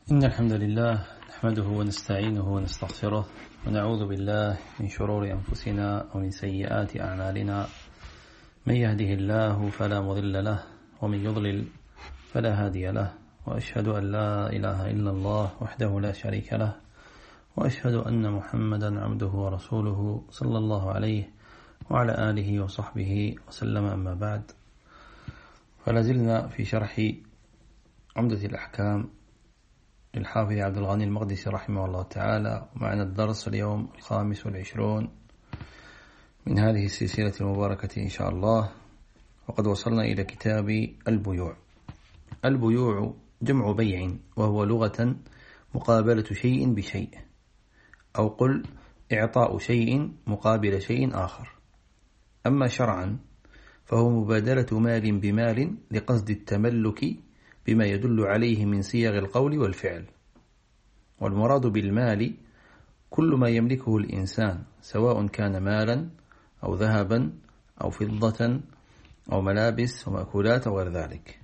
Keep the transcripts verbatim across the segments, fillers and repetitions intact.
إن الحمد لله نحمده ونستعينه ونستغفره ونعوذ بالله من شرور أنفسنا ومن سيئات أعمالنا. من يهده الله فلا مضل له ومن يضلل فلا هادي له، وأشهد أن لا إله إلا الله وحده لا شريك له، وأشهد أن محمدا عبده ورسوله صلى الله عليه وعلى آله وصحبه وسلم. أما بعد، فلازلنا في شرح عمدة الأحكام للحافظ عبد الغني المقدسي رحمه الله تعالى، ومعنا الدرس اليوم الخامس والعشرون من هذه السلسلة المباركة إن شاء الله. وقد وصلنا إلى كتاب البيوع. البيوع جمع بيع، وهو لغة مقابلة شيء بشيء، أو قل إعطاء شيء مقابل شيء آخر. أما شرعا فهو مبادلة مال بمال لقصد التملك بما يدل عليه من صيغ القول والفعل. والمراد بالمال كل ما يملكه الإنسان، سواء كان مالا أو ذهبا أو فضة أو ملابس ومأكولات أو غير ذلك.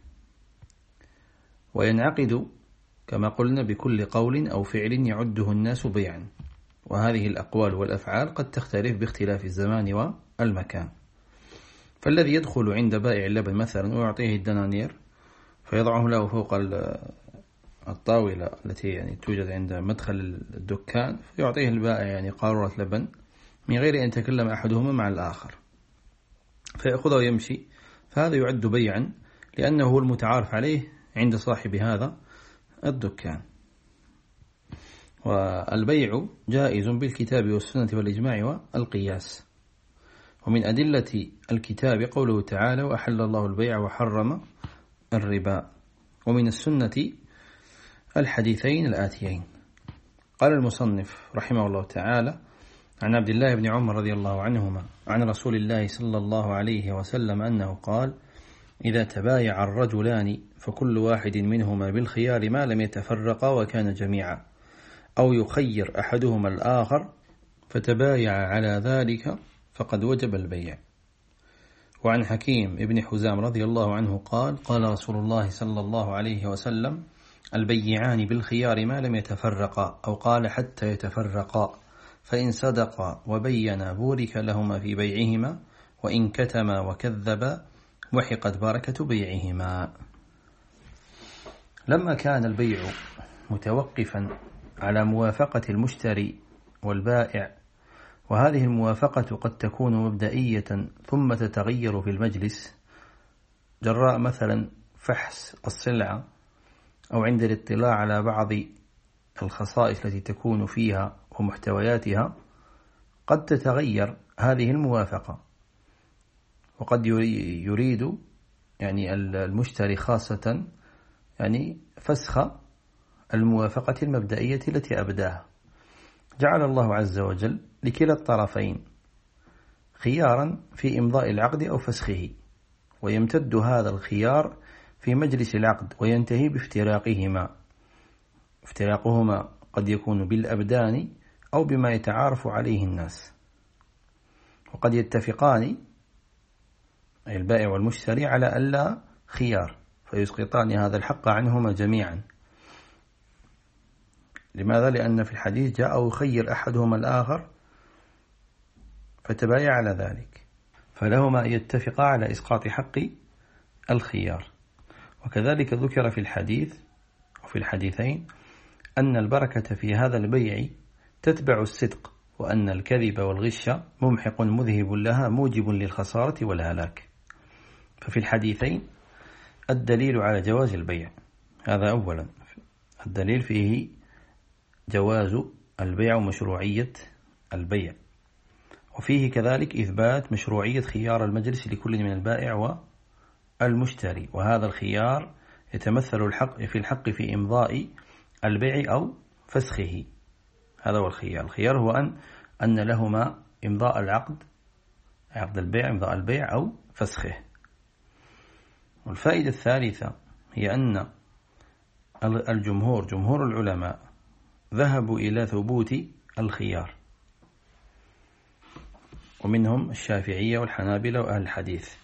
وينعقد كما قلنا بكل قول أو فعل يعده الناس بيعا، وهذه الأقوال والأفعال قد تختلف باختلاف الزمان والمكان. فالذي يدخل عند بائع اللبن مثلا ويعطيه الدنانير فيضعه له فوق الطاولة التي يعني توجد عند مدخل الدكان، فيعطيه البائع يعني قارورة لبن من غير أن يتكلم أحدهما مع الآخر، فيأخذه ويمشي. فهذا يعد بيعا لأنه هو المتعارف عليه عند صاحب هذا الدكان. والبيع جائز بالكتاب والسنة والإجماع والقياس. ومن أدلة الكتاب قوله تعالى: وأحل الله البيع وحرم الربا. ومن السنة الحديثين الآتيين. قال المصنف رحمه الله تعالى: عن عبد الله بن عمر رضي الله عنهما عن رسول الله صلى الله عليه وسلم أنه قال: إذا تبايع الرجلان فكل واحد منهما بالخيار ما لم يتفرقا وكان جميعا، أو يخير أحدهما الآخر فتبايع على ذلك فقد وجب البيع. وعن حكيم ابن حزام رضي الله عنه قال: قال رسول الله صلى الله عليه وسلم: البيعان بالخيار ما لم يتفرقا، أو قال حتى يتفرقا، فإن صدقا وبينا بورك لهما في بيعهما، وإن كتما وكذبا محقت بركة بيعهما. لما كان البيع متوقفا على موافقة المشتري والبائع، وهذه الموافقة قد تكون مبدئية ثم تتغير في المجلس جراء مثلا فحص السلعة أو عند الاطلاع على بعض الخصائص التي تكون فيها ومحتوياتها، قد تتغير هذه الموافقة، وقد يريد يعني المشتري خاصة يعني فسخ الموافقة المبدئية التي أبداها. جعل الله عز وجل لكلا الطرفين خيارا في إمضاء العقد أو فسخه، ويمتد هذا الخيار في مجلس العقد وينتهي بافتراقهما. افتراقهما قد يكون بالأبدان أو بما يتعارف عليه الناس، وقد يتفقان أي البائع والمشتري على ألا خيار فيسقطان هذا الحق عنهما جميعا. لماذا؟ لأن في الحديث جاء أو يخير أحدهما الآخر فتبايع على ذلك، فلهما أن يتفقا على إسقاط حق الخيار. وكذلك ذكر في الحديث وفي الحديثين أن البركة في هذا البيع تتبع الصدق، وأن الكذب والغش ممحق مذهب لها موجب للخسارة والهلاك. ففي الحديثين الدليل على جواز البيع، هذا أولا، الدليل فيه جواز البيع ومشروعية البيع، وفيه كذلك إثبات مشروعية خيار المجلس لكل من البائع والمشتري، وهذا الخيار يتمثل الحق في الحق في إمضاء البيع أو فسخه. هذا هو الخيار. الخيار هو أن أن لهما إمضاء العقد، عقد البيع، إمضاء البيع أو فسخه. والفائدة الثالثة هي أن الجمهور جمهور العلماء ذهبوا إلى ثبوت الخيار، ومنهم الشافعية والحنابلة وأهل الحديث،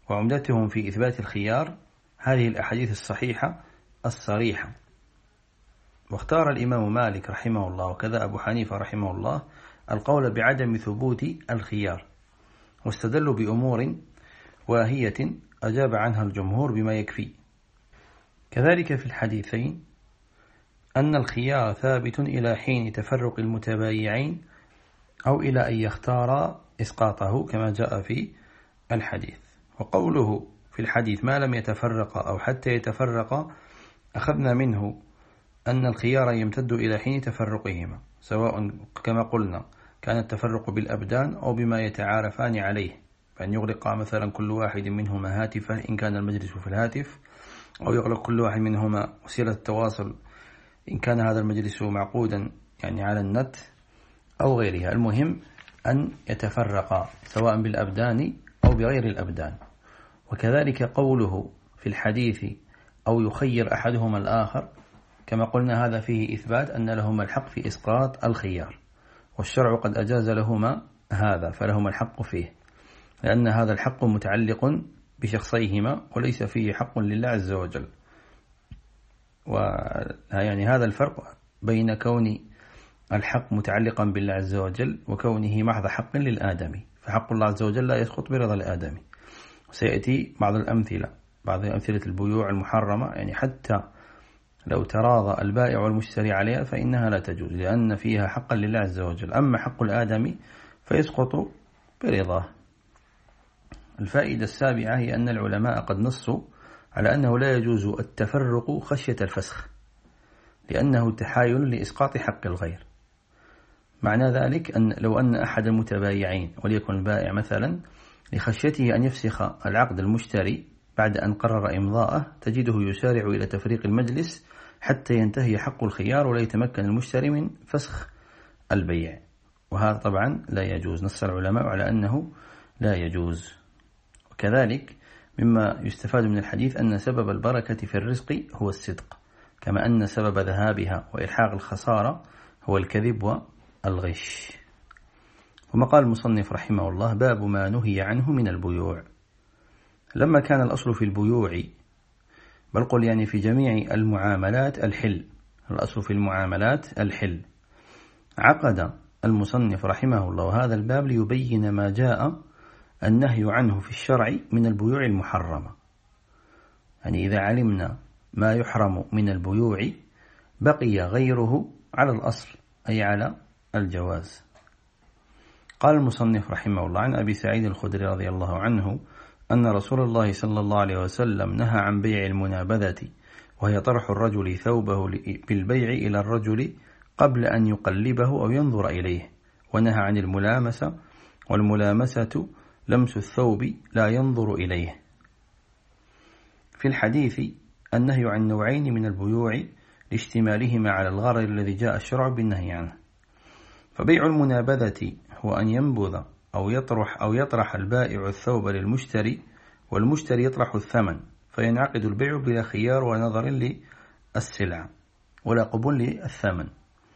وعمدتهم في إثبات الخيار هذه الأحاديث الصحيحة الصريحة واختار الإمام مالك رحمه الله وكذا أبو حنيفة رحمه الله القول بعدم ثبوت الخيار، واستدلوا بأمور واهية أجاب عنها الجمهور بما يكفي. كذلك في الحديثين أن الخيار ثابت إلى حين تفرق المتبايعين أو إلى أن يختار إسقاطه كما جاء في الحديث. وقوله في الحديث ما لم يتفرق أو حتى يتفرق أخذنا منه أن الخيار يمتد إلى حين تفرقهما، سواء كما قلنا كان التفرق بالأبدان أو بما يتعارفان عليه، فأن يغلق مثلا كل واحد منهما هاتفه إن كان المجلس في الهاتف، أو يغلق كل واحد منهما وسيلة التواصل إن كان هذا المجلس معقودا يعني على النت أو غيرها. المهم أن يتفرق سواء بالأبدان أو بغير الأبدان. وكذلك قوله في الحديث أو يخير أحدهما الآخر، كما قلنا هذا فيه إثبات أن لهما الحق في إسقاط الخيار، والشرع قد أجاز لهما هذا فلهما الحق فيه، لأن هذا الحق متعلق بشخصيهما وليس فيه حق لله عز وجل. ويعني هذا الفرق بين كون الحق متعلقا بالله عز وجل وكونه محض حق للآدمي، فحق الله عز وجل لا يسقط برضا الآدمي. وسيأتي بعض الأمثلة بعض أمثلة البيوع المحرمة، يعني حتى لو تراضى البائع والمشتري عليها فإنها لا تجوز لأن فيها حقا لله عز وجل. أما حق الآدمي فيسقط برضاه. الفائدة السابعة هي أن العلماء قد نصوا على أنه لا يجوز التفرق خشية الفسخ، لأنه تحايل لإسقاط حق الغير. معنى ذلك أن لو أن أحد المتبايعين وليكن البائع مثلا لخشيته أن يفسخ العقد المشتري بعد أن قرر إمضاءه، تجده يسارع إلى تفريق المجلس حتى ينتهي حق الخيار ولا يتمكن المشتري من فسخ البيع، وهذا طبعا لا يجوز. نص العلماء على أنه لا يجوز. وكذلك مما يستفاد من الحديث أن سبب البركة في الرزق هو الصدق، كما أن سبب ذهابها وإلحاق الخسارة هو الكذب والغش. وما قال المصنف رحمه الله باب ما نهي عنه من البيوع. لما كان الأصل في البيوع، بل قل يعني في جميع المعاملات الحل، الأصل في المعاملات الحل، عقد المصنف رحمه الله هذا الباب ليبين ما جاء النهي عنه في الشرع من البيوع المحرمة. يعني إذا علمنا ما يحرم من البيوع بقي غيره على الأصل أي على الجواز. قال المصنف رحمه الله عن أبي سعيد الخدري رضي الله عنه أن رسول الله صلى الله عليه وسلم نهى عن بيع المنابذة، وهي طرح الرجل ثوبه بالبيع إلى الرجل قبل أن يقلبه أو ينظر إليه، ونهى عن الملامسة، والملامسة لمس الثوب لا ينظر إليه. في الحديث النهي عن نوعين من البيوع لاشتمالهما على الغرر الذي جاء الشرع بالنهي عنه. فبيع المنابذة هو أن ينبذ أو يطرح أو يطرح البائع الثوب للمشتري، والمشتري يطرح الثمن، فينعقد البيع بلا خيار ونظر للسلعة ولا قبول للثمن.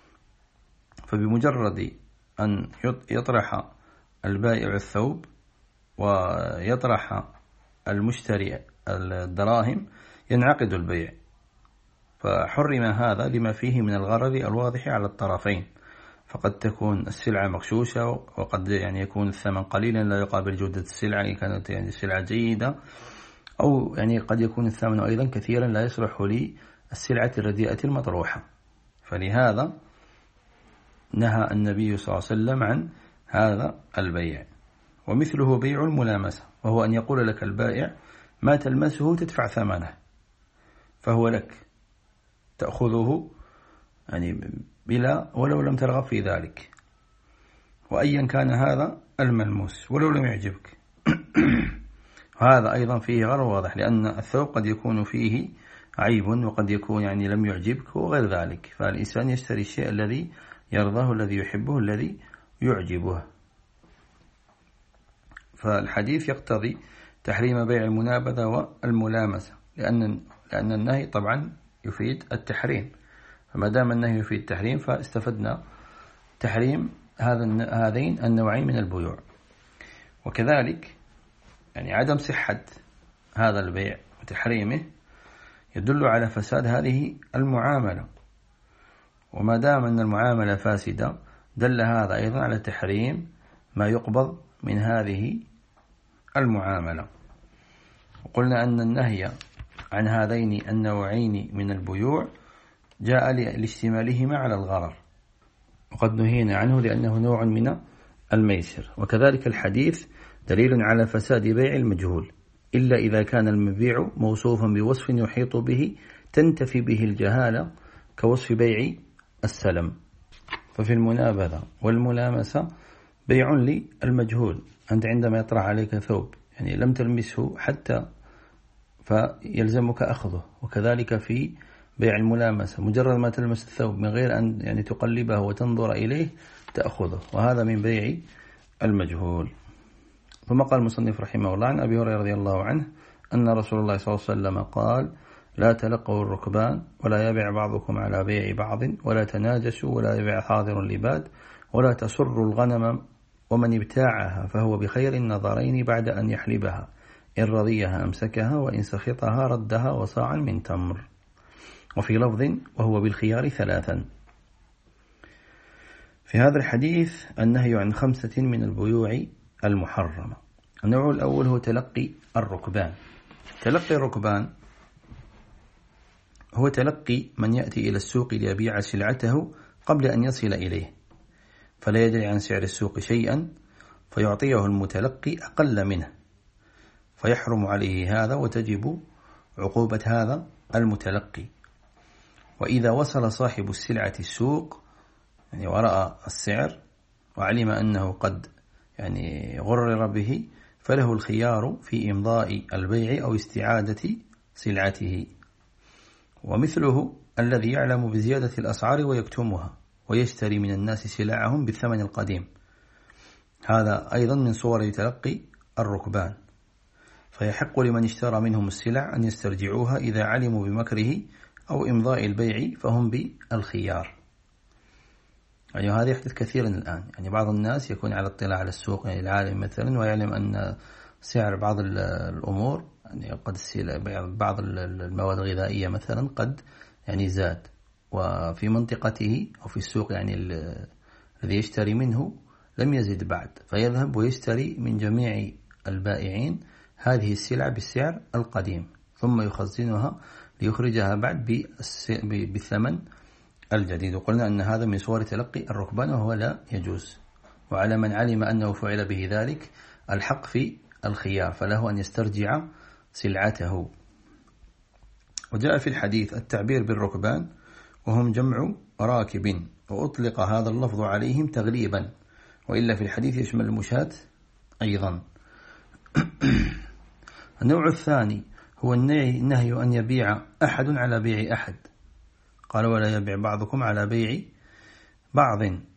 فبمجرد أن يطرح البائع الثوب ويطرح المشتري الدراهم ينعقد البيع، فحرم هذا لما فيه من الغرر الواضح على الطرفين، فقد تكون السلعة مغشوشة، وقد يعني يكون الثمن قليلا لا يقابل جودة السلعة إن كانت يعني السلعة جيدة، أو يعني قد يكون الثمن أيضا كثيرا لا يصلح للسلعة الرديئة المطروحة. فلهذا نهى النبي صلى الله عليه وسلم عن هذا البيع. ومثله بيع الملامسة، وهو أن يقول لك البائع ما تلمسه تدفع ثمنه، فهو لك تأخذه يعني بلا ولو لم ترغب في ذلك، وأيا كان هذا الملموس ولو لم يعجبك. هذا أيضا فيه غرض واضح، لأن الثوب قد يكون فيه عيب وقد يكون يعني لم يعجبك وغير ذلك، فالإنسان يشتري الشيء الذي يرضاه الذي يحبه الذي يعجبه. فالحديث يقتضي تحريم بيع المنابذة والملامسة، لأن لأن النهي طبعا يفيد التحريم، فما دام النهي يفيد التحريم فاستفدنا تحريم هذا هذين النوعين من البيوع. وكذلك يعني عدم صحة هذا البيع وتحريمه يدل على فساد هذه المعاملة، وما دام أن المعاملة فاسدة دل هذا أيضا على تحريم ما يقبض من هذه المعاملة. وقلنا أن النهي عن هذين النوعين من البيوع جاء لاشتمالهما على الغرر، وقد نهينا عنه لأنه نوع من الميسر. وكذلك الحديث دليل على فساد بيع المجهول إلا إذا كان المبيع موصوفا بوصف يحيط به تنتفي به الجهالة كوصف بيع السلم. ففي المنابذة والملامسة بيع للمجهول، أنت عندما يطرح عليك ثوب يعني لم تلمسه حتى فيلزمك أخذه، وكذلك في بيع الملامسة مجرد ما تلمس الثوب من غير أن يعني تقلبه وتنظر إليه تأخذه، وهذا من بيع المجهول. ثم قال المصنف رحمه الله عن أبي هريرة رضي الله عنه أن رسول الله صلى الله عليه وسلم قال: لا تلقوا الركبان ولا يبيع بعضكم على بيع بعض ولا تناجسوا ولا يبيع حاضر لباد ولا تسروا الغنم ومن ابتاعها فهو بخير النظرين بعد أن يحلبها، إن رضيها أمسكها وإن سخطها ردها وصاعا من تمر. وفي لفظ: وهو بالخيار ثلاثا. في هذا الحديث النهي عن خمسة من البيوع المحرمة. النوع الأول هو تلقي الركبان. تلقي الركبان هو تلقي من يأتي إلى السوق ليبيع سلعته قبل أن يصل إليه، فلا يدري عن سعر السوق شيئا فيعطيه المتلقي أقل منه، فيحرم عليه هذا وتجب عقوبة هذا المتلقي. وإذا وصل صاحب السلعة السوق يعني ورأى السعر وعلم أنه قد يعني غرر به فله الخيار في إمضاء البيع أو استعادة سلعته. ومثله الذي يعلم بزيادة الأسعار ويكتمها ويشتري من الناس سلعهم بالثمن القديم، هذا أيضا من صور تلقي الركبان، فيحق لمن اشترى منهم السلع أن يسترجعوها إذا علموا بمكره أو إمضاء البيع فهم بالخيار. يعني هذا يحدث كثيرا الآن، يعني بعض الناس يكون على اطلاع على السوق يعني العالم مثلا ويعلم أن سعر بعض الأمور يعني قد بعض المواد الغذائية مثلا قد يعني زاد، وفي منطقته أو في السوق يعني الذي يشتري منه لم يزد بعد، فيذهب ويشتري من جميع البائعين هذه السلع بالسعر القديم ثم يخزنها ليخرجها بعد بالثمن الجديد. وقلنا أن هذا من صور تلقي الركبان وهو لا يجوز. وعلى من علم أنه فعل به ذلك الحق في الخيار، فله أن يسترجع سلعته. وجاء في الحديث التعبير بالركبان وهم جمع راكب، وأطلق هذا اللفظ عليهم تغليبا، وإلا في الحديث يشمل المشاة أيضا. النوع الثاني هو النهي أن يبيع أحد على بيع أحد، قال: ولا يبيع بعضكم على بيع بعض.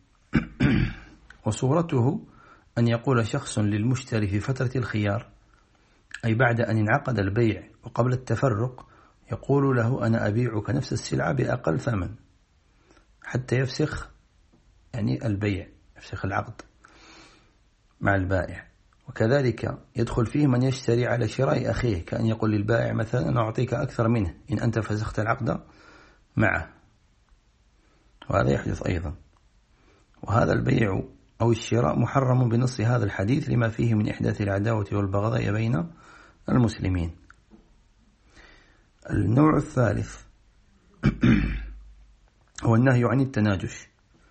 وصورته أن يقول شخص للمشتري في فترة الخيار، أي بعد أن انعقد البيع وقبل التفرق، يقول له: أنا أبيعك نفس السلعة بأقل ثمن، حتى يفسخ يعني البيع، يفسخ العقد مع البائع. وكذلك يدخل فيه من يشتري على شراء أخيه، كأن يقول للبائع مثلا: أنا أعطيك أكثر منه إن أنت فسخت العقد معه، وهذا يحدث أيضا. وهذا البيع أو الشراء محرم بنص هذا الحديث لما فيه من إحداث العداوة والبغضاء بين المسلمين. النوع الثالث هو النهي عن التناجش.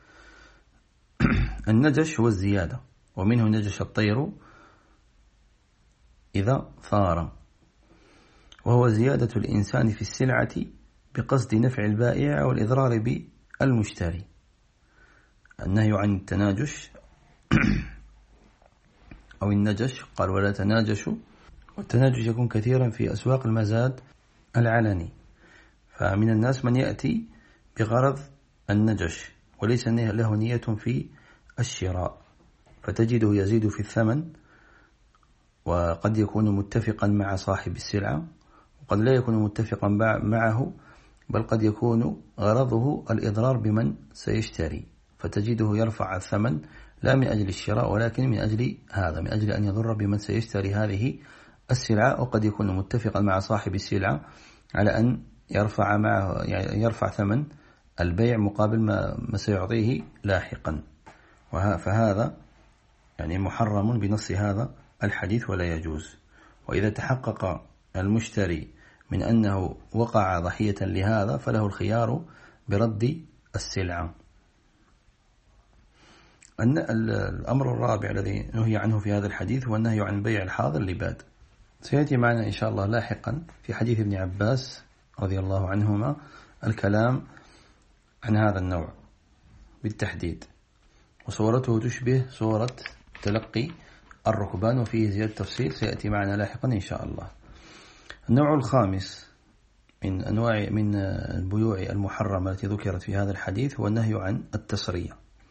النجش هو الزيادة، ومنه نجش الطير إذا ثار، وهو زيادة الإنسان في السلعة بقصد نفع البائع والإضرار بالمشتري. النهي عن التناجش أو النجش، قال: ولا تناجشوا. والتناجش يكون كثيرا في أسواق المزاد العلني، فمن الناس من يأتي بغرض النجش وليس له نية في الشراء، فتجده يزيد في الثمن، وقد يكون متفقا مع صاحب السلعة وقد لا يكون متفقا معه، بل قد يكون غرضه الإضرار بمن سيشتري، فتجده يرفع الثمن لا من أجل الشراء ولكن من أجل هذا، من أجل أن يضر بمن سيشتري هذه السلعة. وقد يكون متفقا مع صاحب السلعة على أن يرفع معه يعني يرفع ثمن البيع مقابل ما, ما سيعطيه لاحقا، فهذا يعني محرم بنص هذا الحديث ولا يجوز. وإذا تحقق المشتري من أنه وقع ضحية لهذا فله الخيار برد السلعة. الأمر الرابع الذي نهي عنه في هذا الحديث هو النهي عن بيع الحاضر لباد. سيأتي معنا إن شاء الله لاحقا في حديث ابن عباس رضي الله عنهما الكلام عن هذا النوع بالتحديد، وصورته تشبه صورة تلقي الركبان، وفيه زيادة تفصيل سيأتي معنا لاحقا إن شاء الله. النوع الخامس من أنواع من البيوع المحرمة التي ذكرت في هذا الحديث هو النهي عن التسرية.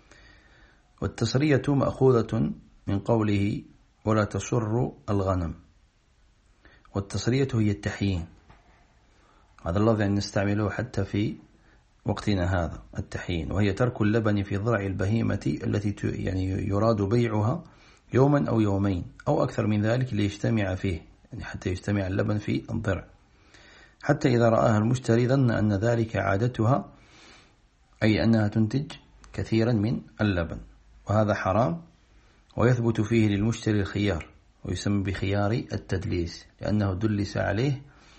والتسرية مأخوذة من قوله ولا تسر الغنم، والتسرية هي التحيين. هذا اللفظ يعني نستعمله حتى في وقتنا هذا، التحيين، وهي ترك اللبن في ضرع البهيمة التي يعني يراد بيعها يوما أو يومين أو أكثر من ذلك ليجتمع فيه، يعني حتى يجتمع اللبن في الضرع، حتى إذا رآها المشتري ظن أن ذلك عادتها، أي أنها تنتج كثيرا من اللبن، وهذا حرام، ويثبت فيه للمشتري الخيار، ويسمى بخيار التدليس، لأنه دلس عليه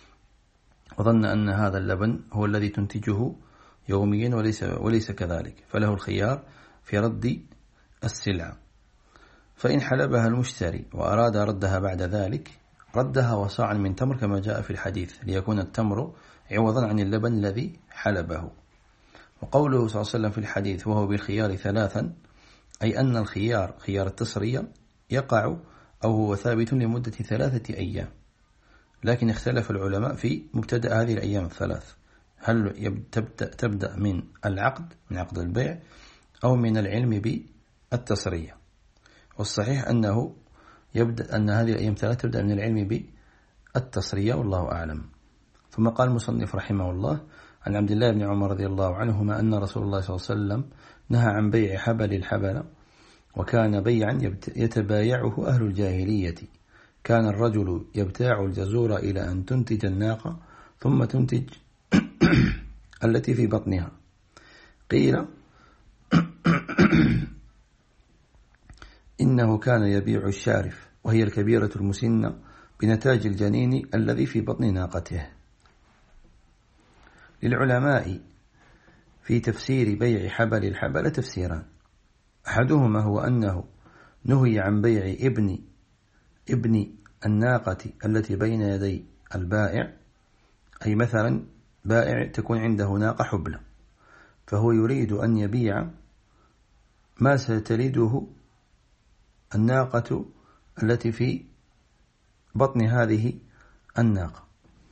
وظن أن هذا اللبن هو الذي تنتجه يوميا وليس, وليس كذلك، فله الخيار في رد السلعة. فإن حلبها المشتري وأراد ردها بعد ذلك ردها وصاعا من تمر كما جاء في الحديث، ليكون التمر عوضا عن اللبن الذي حلبه. وقوله صلى الله عليه وسلم في الحديث وهو بالخيار ثلاثا، أي أن الخيار خيار التسرية يقع أو هو ثابت لمدة ثلاثة أيام، لكن اختلف العلماء في مبتدأ هذه الأيام الثلاث، هل تبدأ, تبدأ من العقد من عقد البيع أو من العلم بالتسرية. والصحيح أنه يبدأ أن هذه الأيام ثلاث تبدأ من العلم بالتسرية، والله أعلم. ثم قال المصنف رحمه الله عن عبد الله بن عمر رضي الله عنهما أن رسول الله صلى الله عليه وسلم نهى عن بيع حبل الحبل، وكان بيعا يتبايعه أهل الجاهلية. كان الرجل يبتاع الجزور إلى أن تنتج الناقة ثم تنتج التي في بطنها. قيل إنه كان يبيع الشارف، وهي الكبيرة المسنة بنتاج الجنين الذي في بطن ناقته. للعلماء في تفسير بيع حبل الحبل تفسيران، أحدهما هو أنه نهي عن بيع ابن ابن الناقة التي بين يدي البائع، أي مثلا بائع تكون عنده ناقة حبلى، فهو يريد أن يبيع ما ستلده الناقة التي في بطن هذه الناقة،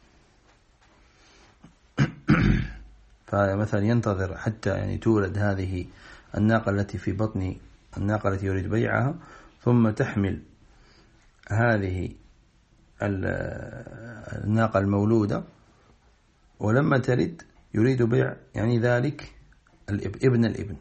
فمثلا ينتظر حتى يعني تولد هذه الناقة التي في بطن الناقة التي يريد بيعها، ثم تحمل هذه الناقة المولودة، ولما تلد يريد بيع يعني ذلك ابن الابن،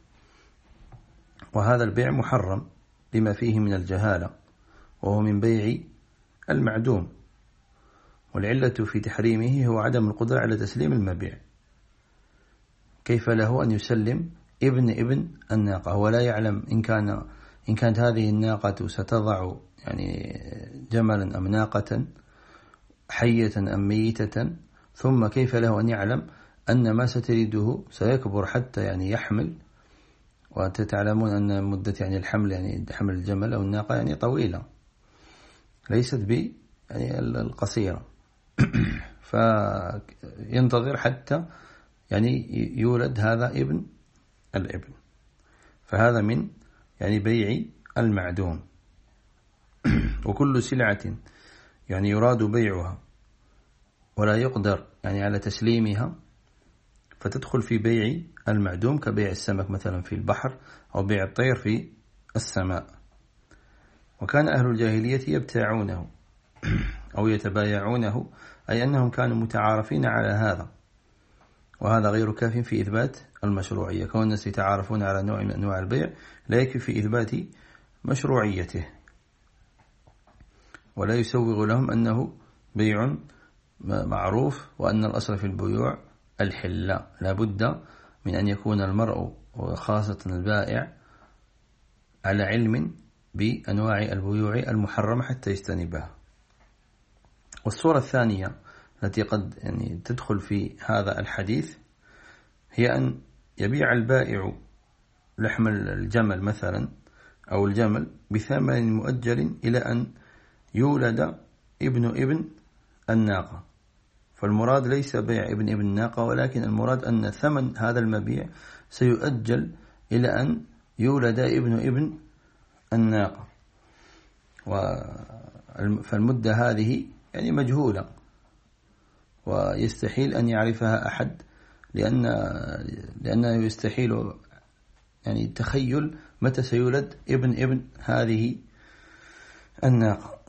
وهذا البيع محرم لما فيه من الجهالة، وهو من بيع المعدوم، والعلة في تحريمه هو عدم القدرة على تسليم المبيع. كيف له أن يسلم ابن ابن الناقة ولا يعلم إن كان إن كانت هذه الناقة ستضع يعني جملا أم ناقة، حية أم ميتة، ثم كيف له أن يعلم أن ما ستلده سيكبر حتى يعني يحمل، وتتعلمون أن مدة يعني الحمل يعني حمل الجمل أو الناقة يعني طويلة ليست ب يعني القصيرة، فينتظر حتى يعني يولد هذا ابن الابن، فهذا من يعني بيع المعدوم. وكل سلعة يعني يراد بيعها ولا يقدر يعني على تسليمها فتدخل في بيع المعدوم، كبيع السمك مثلا في البحر أو بيع الطير في السماء. وكان أهل الجاهلية يبتاعونه أو يتبايعونه، أي أنهم كانوا متعارفين على هذا، وهذا غير كاف في إثبات المشروعية. كون الناس يتعارفون على نوع من أنواع البيع لا يكفي في إثبات مشروعيته، ولا يسوغ لهم أنه بيع معروف، وأن الأصل في البيوع الحل. لا بد من أن يكون المرء وخاصة البائع على علم بأنواع البيوع المحرمة حتى يجتنبها. والصورة الثانية التي قد يعني تدخل في هذا الحديث هي أن يبيع البائع لحم الجمل مثلا أو الجمل بثمن مؤجل إلى أن يولد ابن ابن الناقة. فالمراد ليس بيع ابن ابن الناقة، ولكن المراد أن ثمن هذا المبيع سيؤجل إلى أن يولد ابن ابن الناقة. فالمدة هذه يعني مجهولة ويستحيل أن يعرفها أحد، لأن لأنه يستحيل يعني تخيل متى سيولد ابن ابن هذه الناقة.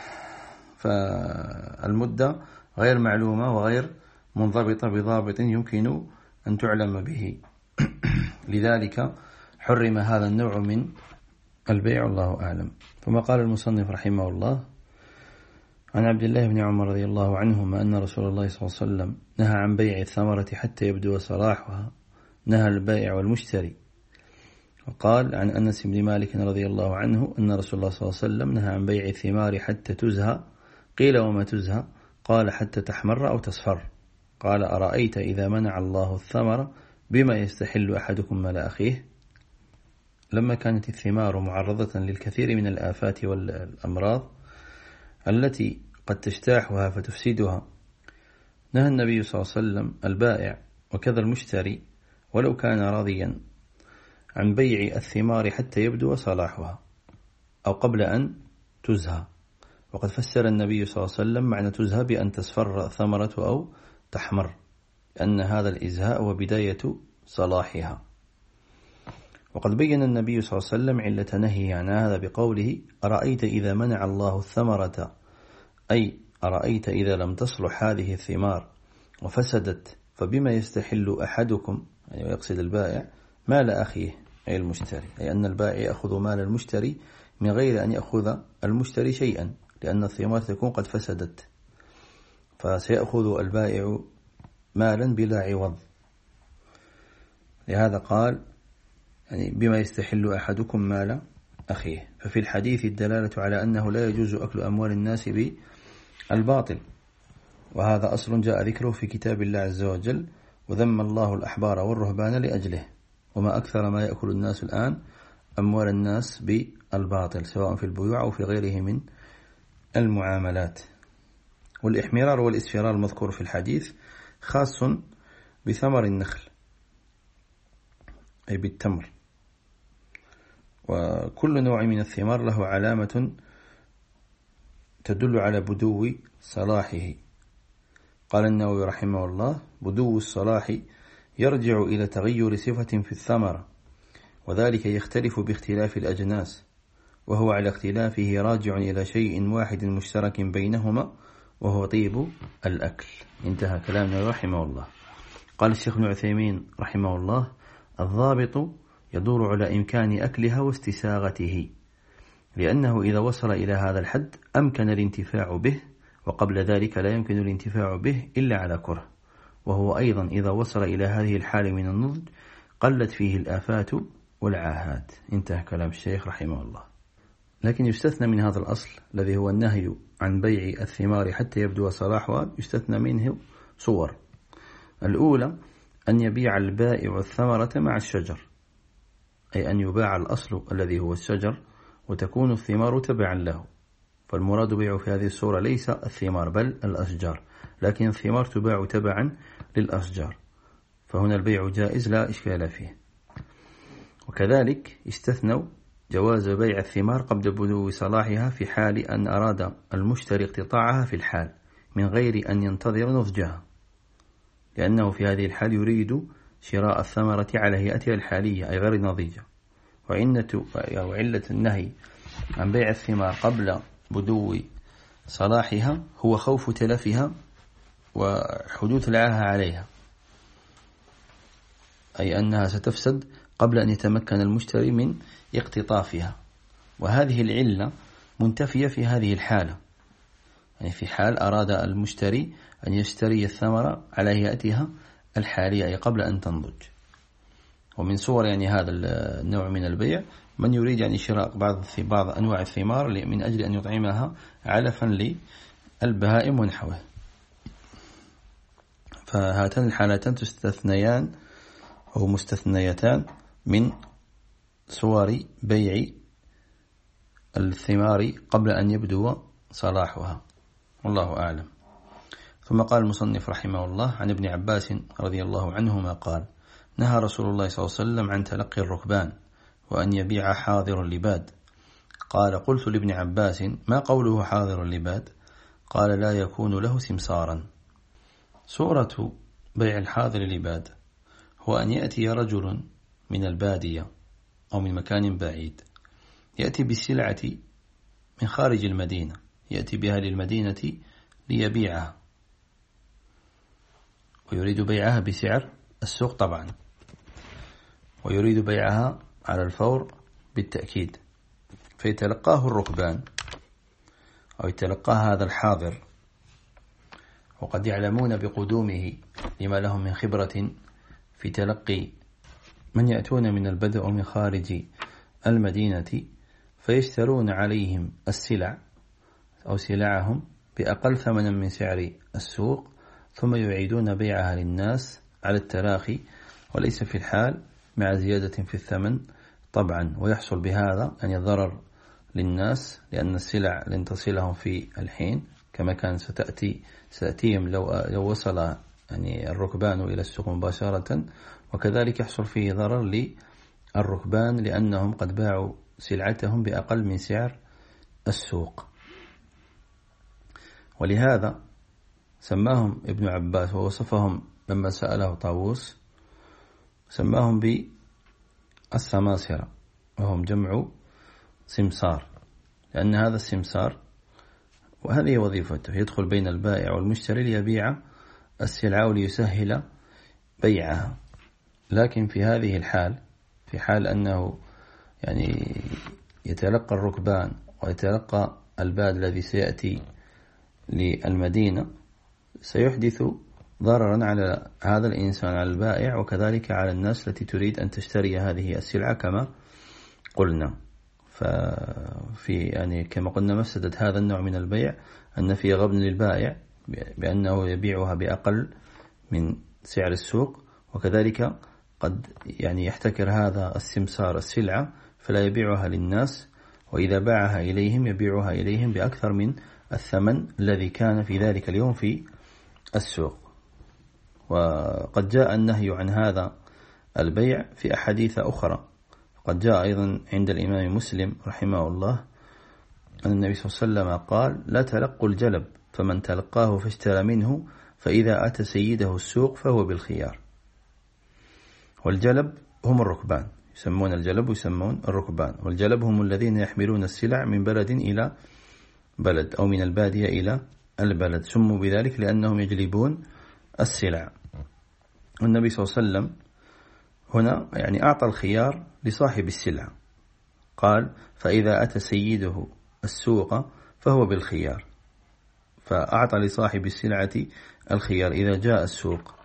فالمدة غير معلومة وغير منضبطة بضابط يمكن أن تعلم به. لذلك حرم هذا النوع من البيع، الله أعلم. ثم قال المصنف رحمه الله: عن عبد الله بن عمر رضي الله عنهما أن رسول الله صلى الله عليه وسلم نهى عن بيع الثمرة حتى يبدو صلاحها، نهى البائع والمشتري. وقال عن أنس بن مالك رضي الله عنه أن رسول الله صلى الله عليه وسلم نهى عن بيع الثمار حتى تزهى. قيل: وما تزهى؟ قال: حتى تحمر أو تصفر. قال: أرأيت إذا منع الله الثمر بما يستحل أحدكم مال أخيه. لما كانت الثمار معرضة للكثير من الآفات والأمراض التي قد تجتاحها فتفسدها، نهى النبي صلى الله عليه وسلم البائع وكذا المشتري ولو كان راضيا عن بيع الثمار حتى يبدو صلاحها أو قبل أن تزهى. وقد فسر النبي صلى الله عليه وسلم معنى تزهى بأن تصفر الثمرة أو تحمر، لأن هذا الإزهاء هو بداية صلاحها. وقد بين النبي صلى الله عليه وسلم علة نهيه عن هذا بقوله: أرأيت إذا منع الله الثمرة، أي أرأيت إذا لم تصلح هذه الثمار وفسدت فبما يستحل أحدكم، يعني يقصد البائع، مال أخيه أي المشتري، أي أن البائع يأخذ مال المشتري من غير أن يأخذ المشتري شيئا، لأن الثمار تكون قد فسدت، فسيأخذ البائع مالا بلا عوض. لهذا قال يعني بما يستحل أحدكم مال أخيه. ففي الحديث الدلالة على أنه لا يجوز أكل أموال الناس بالباطل، وهذا أصل جاء ذكره في كتاب الله عز وجل: وذم الله الأحبار والرهبان لأجله. وما أكثر ما يأكل الناس الآن أموال الناس بالباطل، سواء في البيوع أو في غيره من المعاملات. والإحمرار والإسفرار المذكور في الحديث خاص بثمر النخل، أي بالتمر. وكل نوع من الثمار له علامة تدل على بدو صلاحه. قال النووي رحمه الله: بدو الصلاح يرجع إلى تغير صفة في الثمرة، وذلك يختلف باختلاف الأجناس، وهو على اختلافه راجع إلى شيء واحد مشترك بينهما، وهو طيب الأكل. انتهى كلامنا رحمه الله. قال الشيخ ابن عثيمين رحمه الله: الضابط يدور على إمكان أكلها واستساغته، لأنه إذا وصل إلى هذا الحد أمكن الانتفاع به، وقبل ذلك لا يمكن الانتفاع به إلا على كره. وهو أيضا إذا وصل إلى هذه الحالة من النضج قلت فيه الآفات والعاهات. انتهى كلام الشيخ رحمه الله. لكن يستثنى من هذا الأصل الذي هو النهي عن بيع الثمار حتى يبدو صلاحها، يستثنى منه صور. الأولى أن يبيع البائع الثمرة مع الشجر، أي أن يباع الأصل الذي هو الشجر وتكون الثمار تبعا له. فالمراد بيع في هذه الصورة ليس الثمار بل الأشجار، لكن الثمار تباع تبعا للأشجار، فهنا البيع جائز لا إشكال فيه. وكذلك استثنوا جواز بيع الثمار قبل بدو صلاحها في حال أن أراد المشتري اقتطاعها في الحال من غير أن ينتظر نضجها، لأنه في هذه الحال يريد شراء الثمرة على هيئتها الحالية أي غير نضيجة. وعلة النهي عن بيع الثمار قبل بدو صلاحها هو خوف تلفها وحدوث العاهة عليها، أي أنها ستفسد قبل أن يتمكن المشتري من اقتطافها. وهذه العلة منتفية في هذه الحالة، يعني في حال أراد المشتري أن يشتري الثمرة على هيئتها الحالية أي قبل أن تنضج. ومن صور يعني هذا النوع من البيع من يريد يعني شراء بعض بعض أنواع الثمار من أجل أن يطعمها علفا للبهائم ونحوه. فهاتان الحالتان تستثنيان أو مستثنيتان من صور بيع الثمار قبل أن يبدو صلاحها، والله أعلم. ثم قال المصنف رحمه الله عن ابن عباس رضي الله عنهما قال: نهى رسول الله صلى الله عليه وسلم عن تلقي الركبان وأن يبيع حاضر اللباد. قال: قلت لابن عباس: ما قوله حاضر اللباد؟ قال: لا يكون له سمسارا. صورة بيع الحاضر اللباد هو أن يأتي رجل من البادية أو من مكان بعيد، يأتي بالسلعة من خارج المدينة، يأتي بها للمدينة ليبيعها، ويريد بيعها بسعر السوق طبعا، ويريد بيعها على الفور بالتأكيد. فيتلقاه الركبان أو يتلقاه هذا الحاضر، وقد يعلمون بقدومه لما لهم من خبرة في تلقي من يأتون من البدو أو من خارج المدينة، فيشترون عليهم السلع أو سلعهم بأقل ثمنا من سعر السوق، ثم يعيدون بيعها للناس على التراخي وليس في الحال مع زيادة في الثمن طبعا. ويحصل بهذا يعني ضرر للناس، لأن السلع لن تصلهم في الحين كما كان ستأتي ستأتيهم لو لو وصل يعني الركبان إلى السوق مباشرة، وكذلك يحصل فيه ضرر للركبان لأنهم قد باعوا سلعتهم بأقل من سعر السوق. ولهذا سماهم ابن عباس ووصفهم لما سأله طاووس، سماهم بالسماسرة، وهم جمع سمسار، لأن هذا السمسار وهذه وظيفته، يدخل بين البائع والمشتري ليبيع السلعة وليسهل بيعها. لكن في هذه الحال، في حال أنه يعني يتلقى الركبان ويتلقى الباد الذي سيأتي للمدينة، سيحدث ضررا على هذا الإنسان، على البائع، وكذلك على الناس التي تريد أن تشتري هذه السلعة كما قلنا. ففي يعني كما قلنا مفسدة هذا النوع من البيع أن في غبن للبائع بأنه يبيعها بأقل من سعر السوق، وكذلك قد يعني يحتكر هذا السمسار السلعة فلا يبيعها للناس، وإذا باعها إليهم يبيعها إليهم بأكثر من الثمن الذي كان في ذلك اليوم في السوق. وقد جاء النهي عن هذا البيع في أحاديث أخرى. قد جاء أيضا عند الإمام مسلم رحمه الله أن النبي صلى الله عليه وسلم قال: لا تلقوا الجلب، فمن تلقاه فاشترى منه، فإذا أتى سيده السوق فهو بالخيار. والجلب هم الركبان، يسمون الجلب ويسمون الركبان. والجلب هم الذين يحملون السلع من بلد إلى بلد أو من البادية إلى البلد، سموا بذلك لأنهم يجلبون السلع. والنبي صلى الله عليه وسلم هنا يعني أعطى الخيار لصاحب السلعة، قال: فإذا أتى سيده السوق فهو بالخيار، فأعطى لصاحب السلعة الخيار. إذا جاء السوق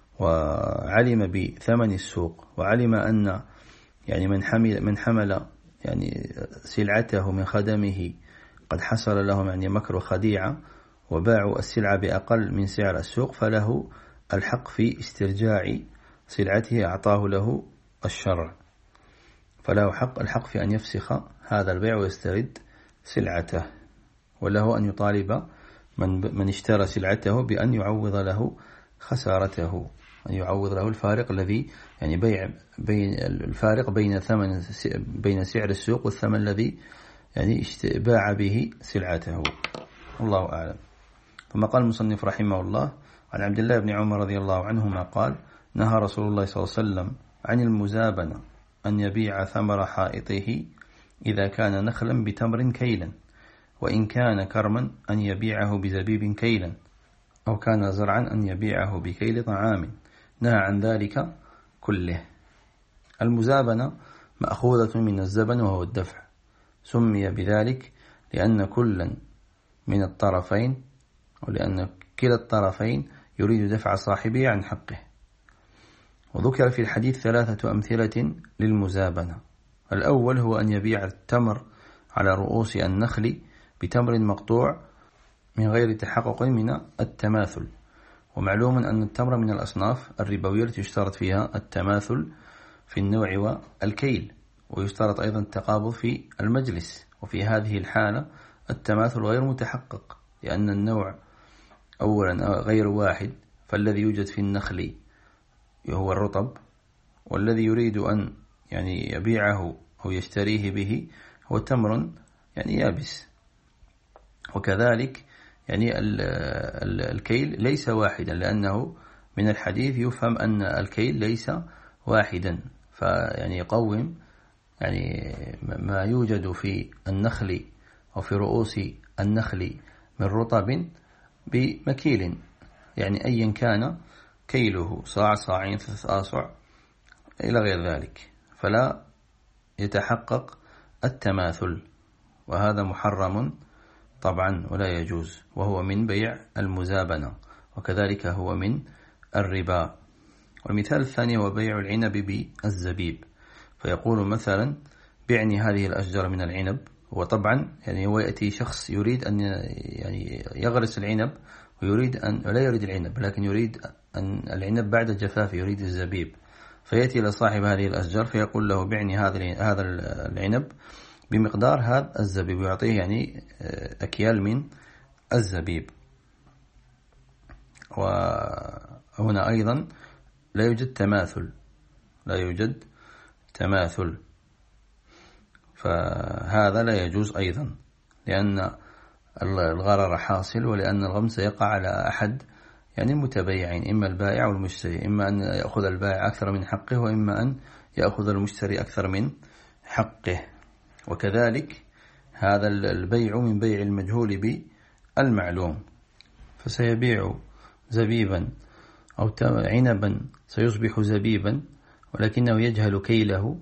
وعلم بثمن السوق، وعلم أن يعني من حمل من حمل يعني سلعته من خدمه قد حصل لهم يعني مكر خديعة وباعوا السلعة بأقل من سعر السوق، فله الحق في استرجاع سلعته أعطاه له الشرع، فله حق الحق في أن يفسخ هذا البيع ويسترد سلعته، وله أن يطالب من من اشترى سلعته بأن يعوض له خسارته، أن يعوض له الفارق الذي يعني بيع بين الفارق بين ثمن بين سعر السوق والثمن الذي يعني باع به سلعته. الله أعلم. ثم قال المصنف رحمه الله عن عبد الله بن عمر رضي الله عنهما قال: نهى رسول الله صلى الله عليه وسلم عن المزابنة، أن يبيع ثمر حائطه إذا كان نخلا بتمر كيلا، وإن كان كرما أن يبيعه بزبيب كيلا، أو كان زرعا أن يبيعه بكيل طعام. نهى عن ذلك كله. المزابنة مأخوذة من الزبن وهو الدفع، سمي بذلك لأن كلا من الطرفين ولأن كلا الطرفين يريد دفع صاحبه عن حقه، وذكر في الحديث ثلاثة أمثلة للمزابنة. الأول هو أن يبيع التمر على رؤوس النخل بتمر مقطوع من غير تحقق من التماثل. ومعلوم أن التمر من الأصناف الربوية التي يشترط فيها التماثل في النوع والكيل، ويشترط أيضا التقابض في المجلس، وفي هذه الحالة التماثل غير متحقق، لأن النوع أولا غير واحد، فالذي يوجد في النخل هو الرطب، والذي يريد أن يعني يبيعه أو يشتريه به هو تمر يعني يابس. وكذلك يعني الكيل ليس واحدا، لأنه من الحديث يفهم أن الكيل ليس واحدا، فيعني يقوم يعني ما يوجد في النخل أو في رؤوس النخل من رطب بمكيل، يعني أيا كان كيله، صاع، صاعين، ثلاثة آصع إلى غير ذلك، فلا يتحقق التماثل، وهذا محرم طبعا ولا يجوز، وهو من بيع المزابنة، وكذلك هو من الربا. والمثال الثاني هو بيع العنب بالزبيب، فيقول مثلا بعني هذه الأشجار من العنب، وطبعا يعني هو يأتي شخص يريد أن يعني يغرس العنب، ويريد أن لا يريد العنب، لكن يريد أن العنب بعد جفافه يريد الزبيب، فيأتي لصاحب هذه الأشجار فيقول له بعني هذا العنب بمقدار هذا الزبيب، ويعطيه يعني أكيال من الزبيب. وهنا أيضا لا يوجد تماثل، لا يوجد تماثل، فهذا لا يجوز أيضا، لأن الغرر حاصل، ولأن الغمس يقع على أحد يعني المتبايعين، إما البائع والمشتري، إما أن يأخذ البائع أكثر من حقه، وإما أن يأخذ المشتري أكثر من حقه. وكذلك هذا البيع من بيع المجهول بالمعلوم، فسيبيع زبيبا أو عنبا سيصبح زبيبا، ولكنه يجهل كيله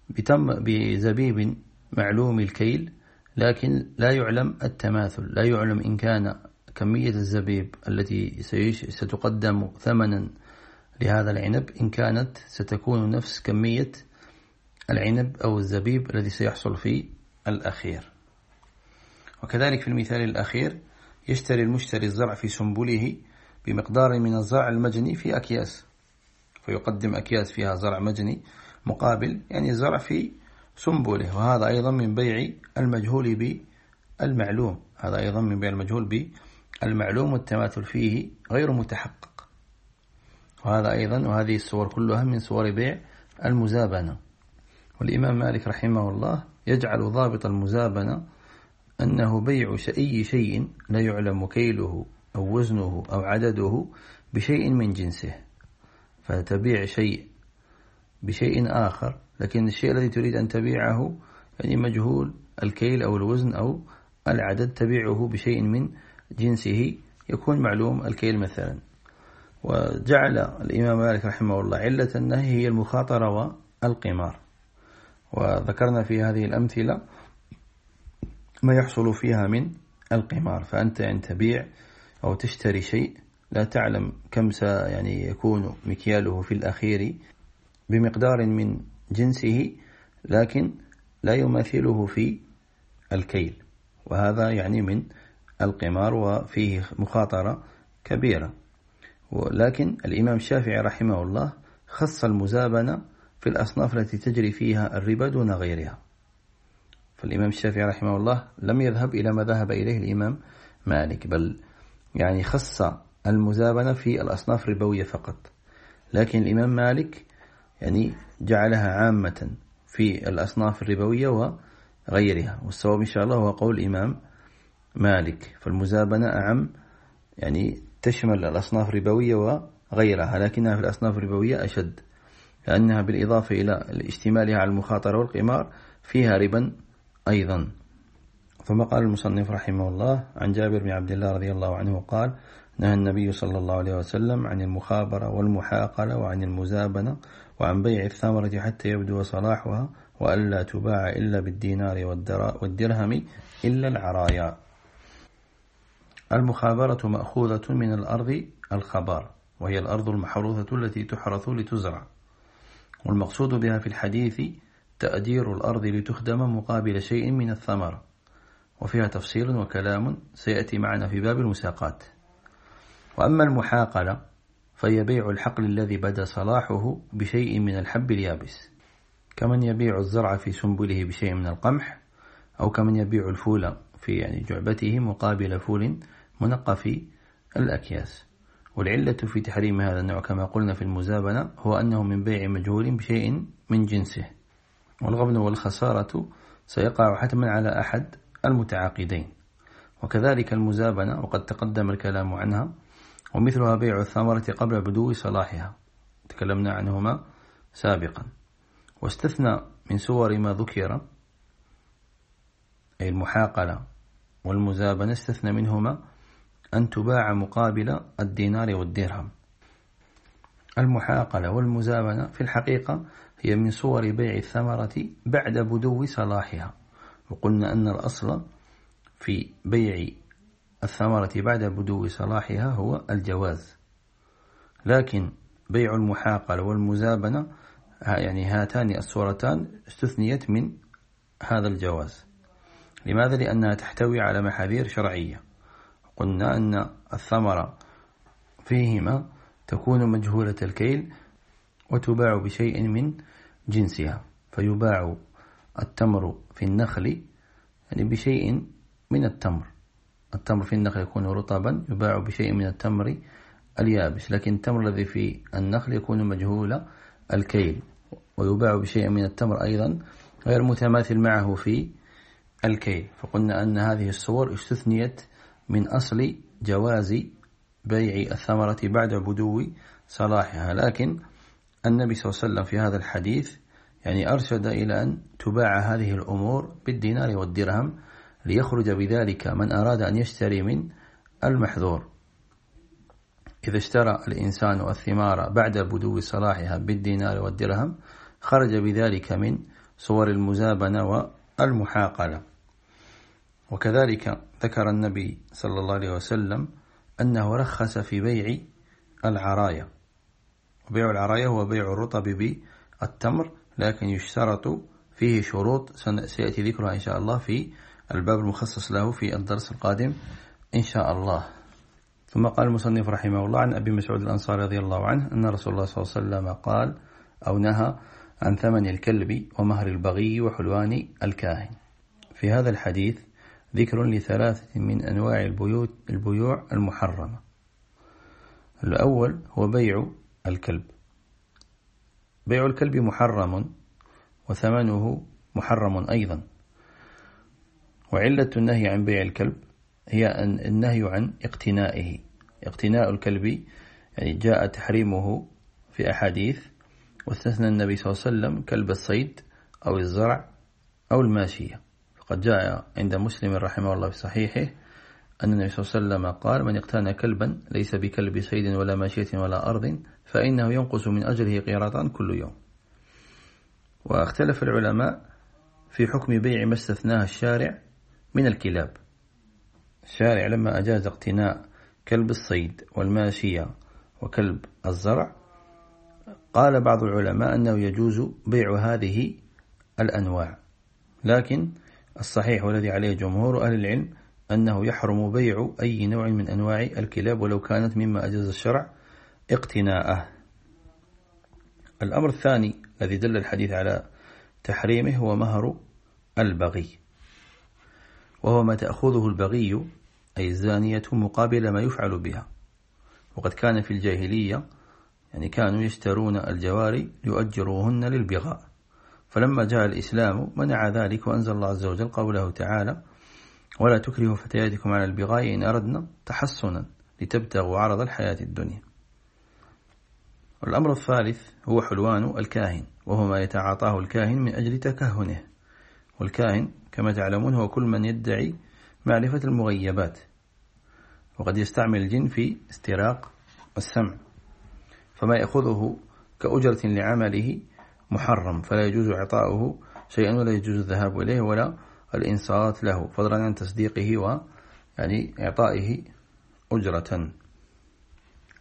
بزبيب معلوم الكيل، لكن لا يعلم التماثل، لا يعلم إن كان كمية الزبيب التي ستقدم ثمنا لهذا العنب إن كانت ستكون نفس كمية العنب أو الزبيب الذي سيحصل في الأخير. وكذلك في المثال الأخير يشتري المشتري الزرع في سنبله بمقدار من الزرع المجني في أكياس، فيقدم أكياس فيها زرع مجني مقابل يعني زرع في سنبله، وهذا أيضا من بيع المجهول بالمعلوم، هذا أيضا من بيع المجهول بالمعلوم، والتماثل فيه غير متحقق. وهذا أيضا وهذه الصور كلها من صور بيع المزابنة. والإمام مالك رحمه الله يجعل ضابط المزابنة أنه بيع أي شيء لا يعلم كيله أو وزنه أو عدده بشيء من جنسه، فتبيع شيء بشيء آخر، لكن الشيء الذي تريد أن تبيعه يعني مجهول الكيل أو الوزن أو العدد، تبيعه بشيء من جنسه يكون معلوم الكيل مثلا. وجعل الإمام مالك رحمه الله علة النهي هي المخاطرة والقمار، وذكرنا في هذه الأمثلة ما يحصل فيها من القمار، فأنت يعني تبيع أو تشتري شيء لا تعلم كم سا يعني يكون مكياله في الأخير بمقدار من جنسه، لكن لا يماثله في الكيل، وهذا يعني من القمار وفيه مخاطرة كبيرة. ولكن الإمام الشافعي رحمه الله خص المزابنة في الأصناف التي تجري فيها الربا دون غيرها، فالإمام الشافعي رحمه الله لم يذهب إلى ما ذهب إليه الإمام مالك، بل يعني خص المزابنة في الأصناف الربوية فقط، لكن الإمام مالك يعني جعلها عامة في الأصناف الربوية وغيرها، والصواب إن شاء الله هو قول الإمام مالك، فالمزابنة أعم يعني تشمل الأصناف الربوية وغيرها، لكنها في الأصناف الربوية أشد، لأنها بالإضافة إلى اشتمالها على المخاطرة والقمار فيها ربا أيضا. ثم قال المصنف رحمه الله عن جابر بن عبد الله رضي الله عنه قال: نهى النبي صلى الله عليه وسلم عن المخابرة والمحاقلة وعن المزابنة وعن بيع الثمرة حتى يبدو صلاحها، وألا تباع إلا بالدينار والدرهم إلا العرايا. المخابرة مأخوذة من الأرض الخبار، وهي الأرض المحروثة التي تحرث لتزرع، والمقصود بها في الحديث تأجير الأرض لتخدم مقابل شيء من الثمرة، وفيها تفصيل وكلام سيأتي معنا في باب المساقات. وأما المحاقلة فهي بيع الحقل الذي بدا صلاحه بشيء من الحب اليابس، كمن يبيع الزرع في سنبله بشيء من القمح، أو كمن يبيع الفول في يعني جعبته مقابل فول منقى في الأكياس. والعلة في تحريم هذا النوع كما قلنا في المزابنة هو أنه من بيع مجهول بشيء من جنسه، والغبن والخسارة سيقع حتما على أحد المتعاقدين. وكذلك المزابنة وقد تقدم الكلام عنها، ومثلها بيع الثمرة قبل بدو صلاحها، تكلمنا عنهما سابقا. واستثنى من صور ما ذكر أي المحاقلة والمزابنة، استثنى منهما أن تباع مقابل الدينار والدرهم. المحاقلة والمزابنة في الحقيقة هي من صور بيع الثمرة بعد بدو صلاحها، وقلنا أن الأصل في بيع الثمرة بعد بدو صلاحها هو الجواز، لكن بيع المحاقلة والمزابنة يعني هاتان الصورتان استثنيت من هذا الجواز. لماذا؟ لأنها تحتوي على محاذير شرعية. قلنا أن الثمرة فيهما تكون مجهولة الكيل وتباع بشيء من جنسها، فيباع التمر في النخل يعني بشيء من التمر. التمر في النخل يكون رطبا، يباع بشيء من التمر اليابس، لكن التمر الذي في النخل يكون مجهول الكيل، ويباع بشيء من التمر أيضا غير متماثل معه في الكيل. فقلنا أن هذه الصور استثنيت من أصل جواز بيع الثمرة بعد بدو صلاحها، لكن النبي صلى الله عليه وسلم في هذا الحديث يعني أرشد إلى أن تباع هذه الأمور بالدينار والدرهم، ليخرج بذلك من أراد أن يشتري من المحذور. إذا اشترى الإنسان الثمار بعد بدو صلاحها بالدينار والدرهم خرج بذلك من صور المزابنة والمحاقلة. وكذلك ذكر النبي صلى الله عليه وسلم أنه رخص في بيع العراية، وبيع العراية هو بيع الرطب بالتمر، لكن يشترط فيه شروط سيأتي ذكرها إن شاء الله في الباب المخصص له في الدرس القادم إن شاء الله. ثم قال المصنف رحمه الله عن أبي مسعود الأنصاري رضي الله عنه أن رسول الله صلى الله عليه وسلم قال أو نهى عن ثمن الكلب ومهر البغي وحلوان الكاهن. في هذا الحديث ذكر لثلاثة من أنواع البيوت البيوع المحرمة. الأول هو بيع الكلب. بيع الكلب محرم وثمنه محرم أيضا. وعلة النهي عن بيع الكلب هي أن النهي عن اقتنائه. اقتناء الكلب يعني جاء تحريمه في أحاديث، واستثنى النبي صلى الله عليه وسلم كلب الصيد أو الزرع أو الماشية. فقد جاء عند مسلم رحمه الله في صحيحه أن النبي صلى الله عليه وسلم قال: من اقتنى كلبا ليس بكلب صيد ولا ماشية ولا أرض فإنه ينقص من أجره قيراطان كل يوم. واختلف العلماء في حكم بيع ما استثناه الشارع من الكلاب. الشارع لما أجاز اقتناء كلب الصيد والماشية وكلب الزرع، قال بعض العلماء أنه يجوز بيع هذه الأنواع، لكن الصحيح والذي عليه جمهور أهل العلم أنه يحرم بيع أي نوع من أنواع الكلاب ولو كانت مما أجاز الشرع اقتناءه. الأمر الثاني الذي دل الحديث على تحريمه هو مهر البغي، وهو ما تأخذه البغي أي الزانية مقابل ما يفعل بها. وقد كان في الجاهلية يعني كانوا يشترون الجواري ليؤجروهن للبغاء، فلما جاء الإسلام منع ذلك، وأنزل الله عز وجل قوله تعالى: ولا تكرهوا فتياتكم على البغاء إن أردنا تحصنا لتبتغوا عرض الحياة الدنيا. والأمر الثالث هو حلوان الكاهن، وهو ما يتعاطاه الكاهن من أجل تكهنه. والكاهن كما تعلمون هو كل من يدعي معرفة المغيبات، وقد يستعمل الجن في استراق السمع، فما يأخذه كأجرة لعمله محرم، فلا يجوز إعطاؤه شيئا ولا يجوز الذهاب إليه ولا الإنصات له، فضلا عن تصديقه ويعني إعطائه أجرة.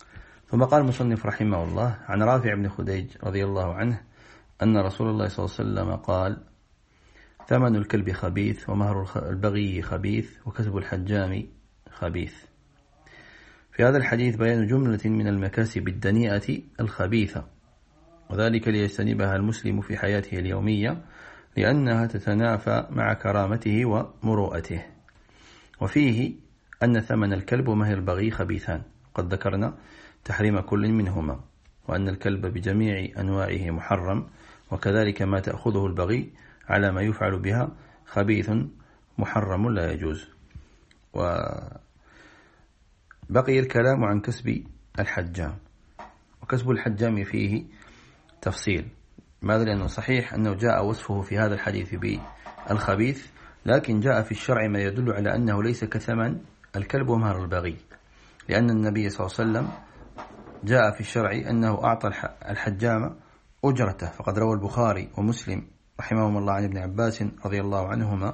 ثم قال المصنف رحمه الله عن رافع بن خديج رضي الله عنه أن رسول الله صلى الله عليه وسلم قال: ثمن الكلب خبيث، ومهر البغي خبيث، وكسب الحجام خبيث. في هذا الحديث بيان جملة من المكاسب الدنيئة الخبيثة، وذلك ليجتنبها المسلم في حياته اليومية، لأنها تتنافى مع كرامته ومروءته. وفيه أن ثمن الكلب ومهر البغي خبيثان، قد ذكرنا تحريم كل منهما، وأن الكلب بجميع أنواعه محرم، وكذلك ما تأخذه البغي على ما يفعل بها خبيث محرم لا يجوز. وبقي الكلام عن كسب الحجام، وكسب الحجام فيه تفصيل. ماذا؟ لأنه صحيح أنه جاء وصفه في هذا الحديث بالخبيث، لكن جاء في الشرع ما يدل على أنه ليس كثمن الكلب ومهر البغي، لأن النبي صلى الله عليه وسلم جاء في الشرع أنه أعطى الحجام أجرته، فقد روى البخاري ومسلم رحمهم الله عن ابن عباس رضي الله عنهما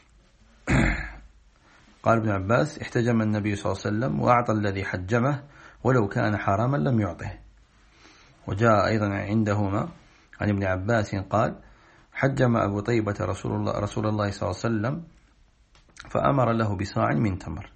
قال ابن عباس: احتجم النبي صلى الله عليه وسلم وأعطى الذي حجمه ولو كان حراما لم يعطه. وجاء أيضا عندهما عن ابن عباس قال: حجم أبو طيبة رسول الله, رسول الله صلى الله عليه وسلم فأمر له بصاع من تمر.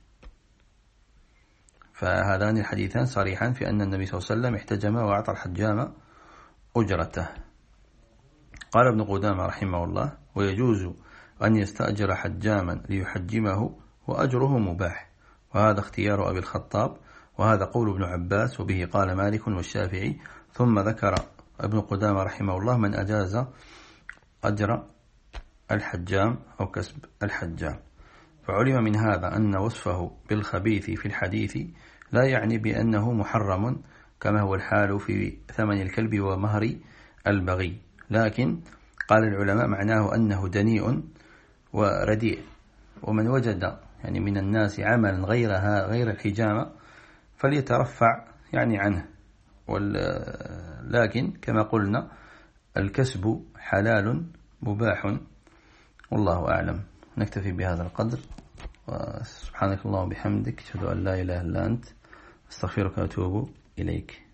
فهذان الحديثان صريحان في أن النبي صلى الله عليه وسلم احتجم وأعطى الحجام أجرته. قال ابن قدامة رحمه الله: ويجوز أن يستأجر حجاما ليحجمه وأجره مباح، وهذا اختيار أبي الخطاب، وهذا قول ابن عباس، وبه قال مالك والشافعي. ثم ذكر ابن قدامة رحمه الله من أجاز أجر الحجام أو كسب الحجام. فعلم من هذا أن وصفه بالخبيث في الحديث لا يعني بأنه محرم كما هو الحال في ثمن الكلب ومهر البغي، لكن قال العلماء معناه أنه دنيء ورديء، ومن وجد يعني من الناس عملا غيرها غير الحجامة فليترفع يعني عنه. لكن كما قلنا الكسب حلال مباح، والله أعلم. نكتفي بهذا القدر، وسبحانك اللهم وبحمدك، أشهد أن لا إله إلا أنت، أستغفرك وأتوب إليك.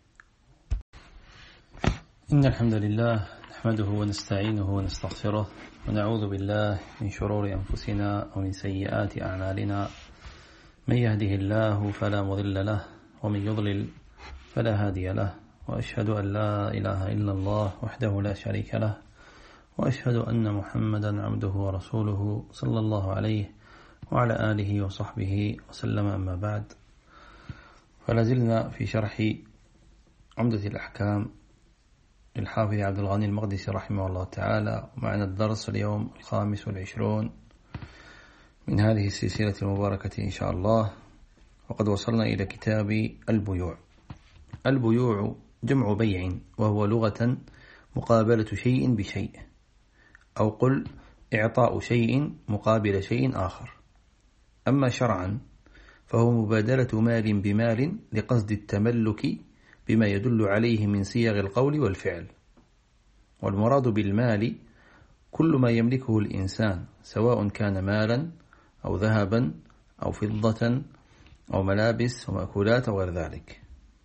إن الحمد لله نحمده ونستعينه ونستغفره، ونعوذ بالله من شرور أنفسنا ومن سيئات أعمالنا. من يهده الله فلا مضل له، ومن يضلل فلا هادي له، وأشهد أن لا إله إلا الله وحده لا شريك له، وأشهد أن محمدا عبده ورسوله صلى الله عليه وعلى آله وصحبه وسلم. أما بعد، فلازلنا في شرح عمدة الأحكام للحافظ عبد الغني المقدسي رحمه الله تعالى، ومعنا الدرس اليوم الخامس والعشرون من هذه السلسلة المباركة إن شاء الله. وقد وصلنا إلى كتاب البيوع. البيوع جمع بيع، وهو لغة مقابلة شيء بشيء، أو قل إعطاء شيء مقابل شيء آخر. أما شرعا فهو مبادلة مال بمال لقصد التملك بما يدل عليه من صيغ القول والفعل. والمراد بالمال كل ما يملكه الإنسان، سواء كان مالا أو ذهبا أو فضة أو ملابس ومأكولات وغير ذلك.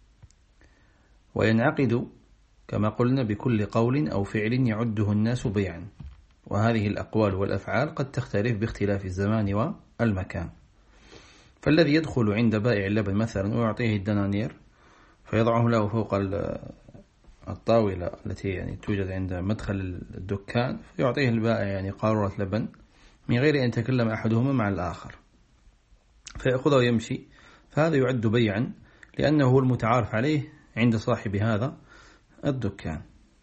وينعقد كما قلنا بكل قول أو فعل يعده الناس بيعا، وهذه الأقوال والأفعال قد تختلف باختلاف الزمان والمكان. فالذي يدخل عند بائع اللبن مثلا ويعطيه الدنانير فيضعه له فوق الطاولة التي يعني توجد عند مدخل الدكان، فيعطيه البائع يعني قارورة لبن من غير أن يتكلم أحدهما مع الآخر، فيأخذه ويمشي. فهذا يعد بيعا لأنه هو المتعارف عليه عند صاحب هذا الدكان.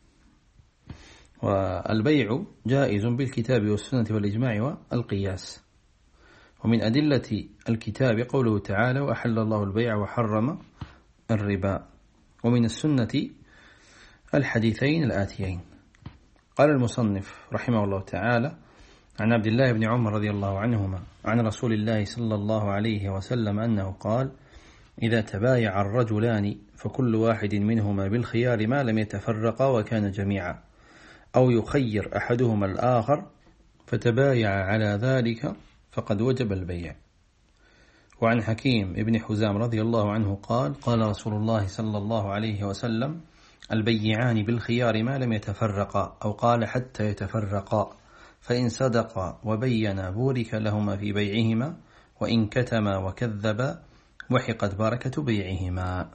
والبيع جائز بالكتاب والسنة والإجماع والقياس. ومن أدلة الكتاب قوله تعالى: وأحل الله البيع وحرم الربا. ومن السنة الحديثين الآتيين. قال المصنف رحمه الله تعالى: عن عبد الله بن عمر رضي الله عنهما عن رسول الله صلى الله عليه وسلم أنه قال: إذا تبايع الرجلان فكل واحد منهما بالخيار ما لم يتفرقا وكان جميعا، أو يخير أحدهما الآخر فتبايع على ذلك فقد وجب البيع. وعن حكيم ابن حزام رضي الله عنه قال قال رسول الله صلى الله عليه وسلم البيعان بالخيار ما لم يتفرقا، أو قال حتى يتفرقا، فإن صدقا وبينا بورك لهما في بيعهما، وإن كتما وكذبا وحقت بركة بيعهما.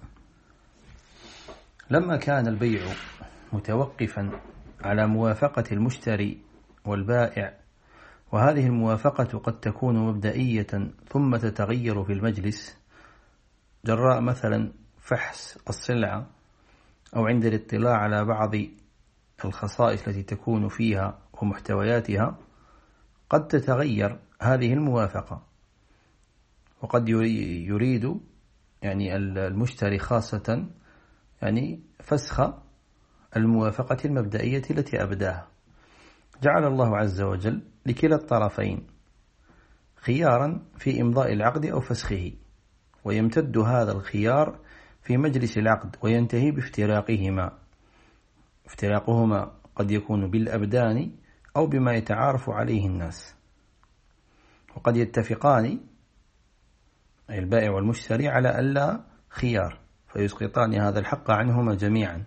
لما كان البيع متوقفا على موافقة المشتري والبائع، وهذه الموافقة قد تكون مبدئية ثم تتغير في المجلس جراء مثلا فحص السلعة أو عند الاطلاع على بعض الخصائص التي تكون فيها ومحتوياتها، قد تتغير هذه الموافقة، وقد يريد يعني المشتري خاصة يعني فسخ الموافقة المبدئية التي أبداها. جعل الله عز وجل لكلا الطرفين خيارا في إمضاء العقد أو فسخه، ويمتد هذا الخيار في مجلس العقد وينتهي بافتراقهما. افتراقهما قد يكون بالأبدان أو بما يتعارف عليه الناس، وقد يتفقان أي البائع والمشتري على ألا خيار فيسقطان هذا الحق عنهما جميعا.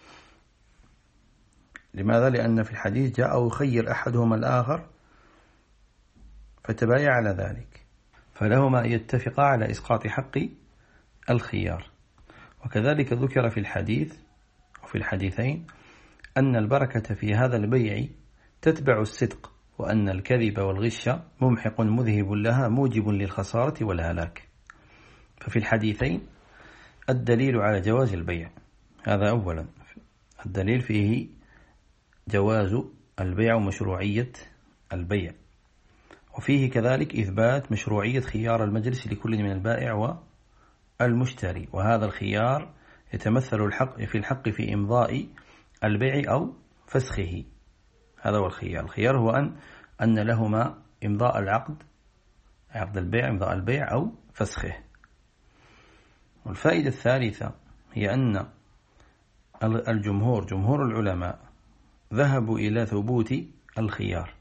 لماذا؟ لأن في الحديث جاء أو يخير أحدهما الآخر فتبايع على ذلك، فلهما أن يتفقا على إسقاط حق الخيار. وكذلك ذكر في الحديث وفي الحديثين أن البركة في هذا البيع تتبع الصدق، وأن الكذب والغش ممحق مذهب لها موجب للخسارة والهلاك. ففي الحديثين الدليل على جواز البيع، هذا أولا، الدليل فيه جواز البيع ومشروعية البيع، وفيه كذلك إثبات مشروعية خيار المجلس لكل من البائع والمشتري، وهذا الخيار يتمثل الحق في الحق في إمضاء البيع أو فسخه. هذا هو الخيار. الخيار هو أن أن لهما إمضاء العقد، عقد البيع، إمضاء البيع أو فسخه. والفائدة الثالثة هي أن الجمهور جمهور العلماء ذهبوا إلى ثبوت الخيار،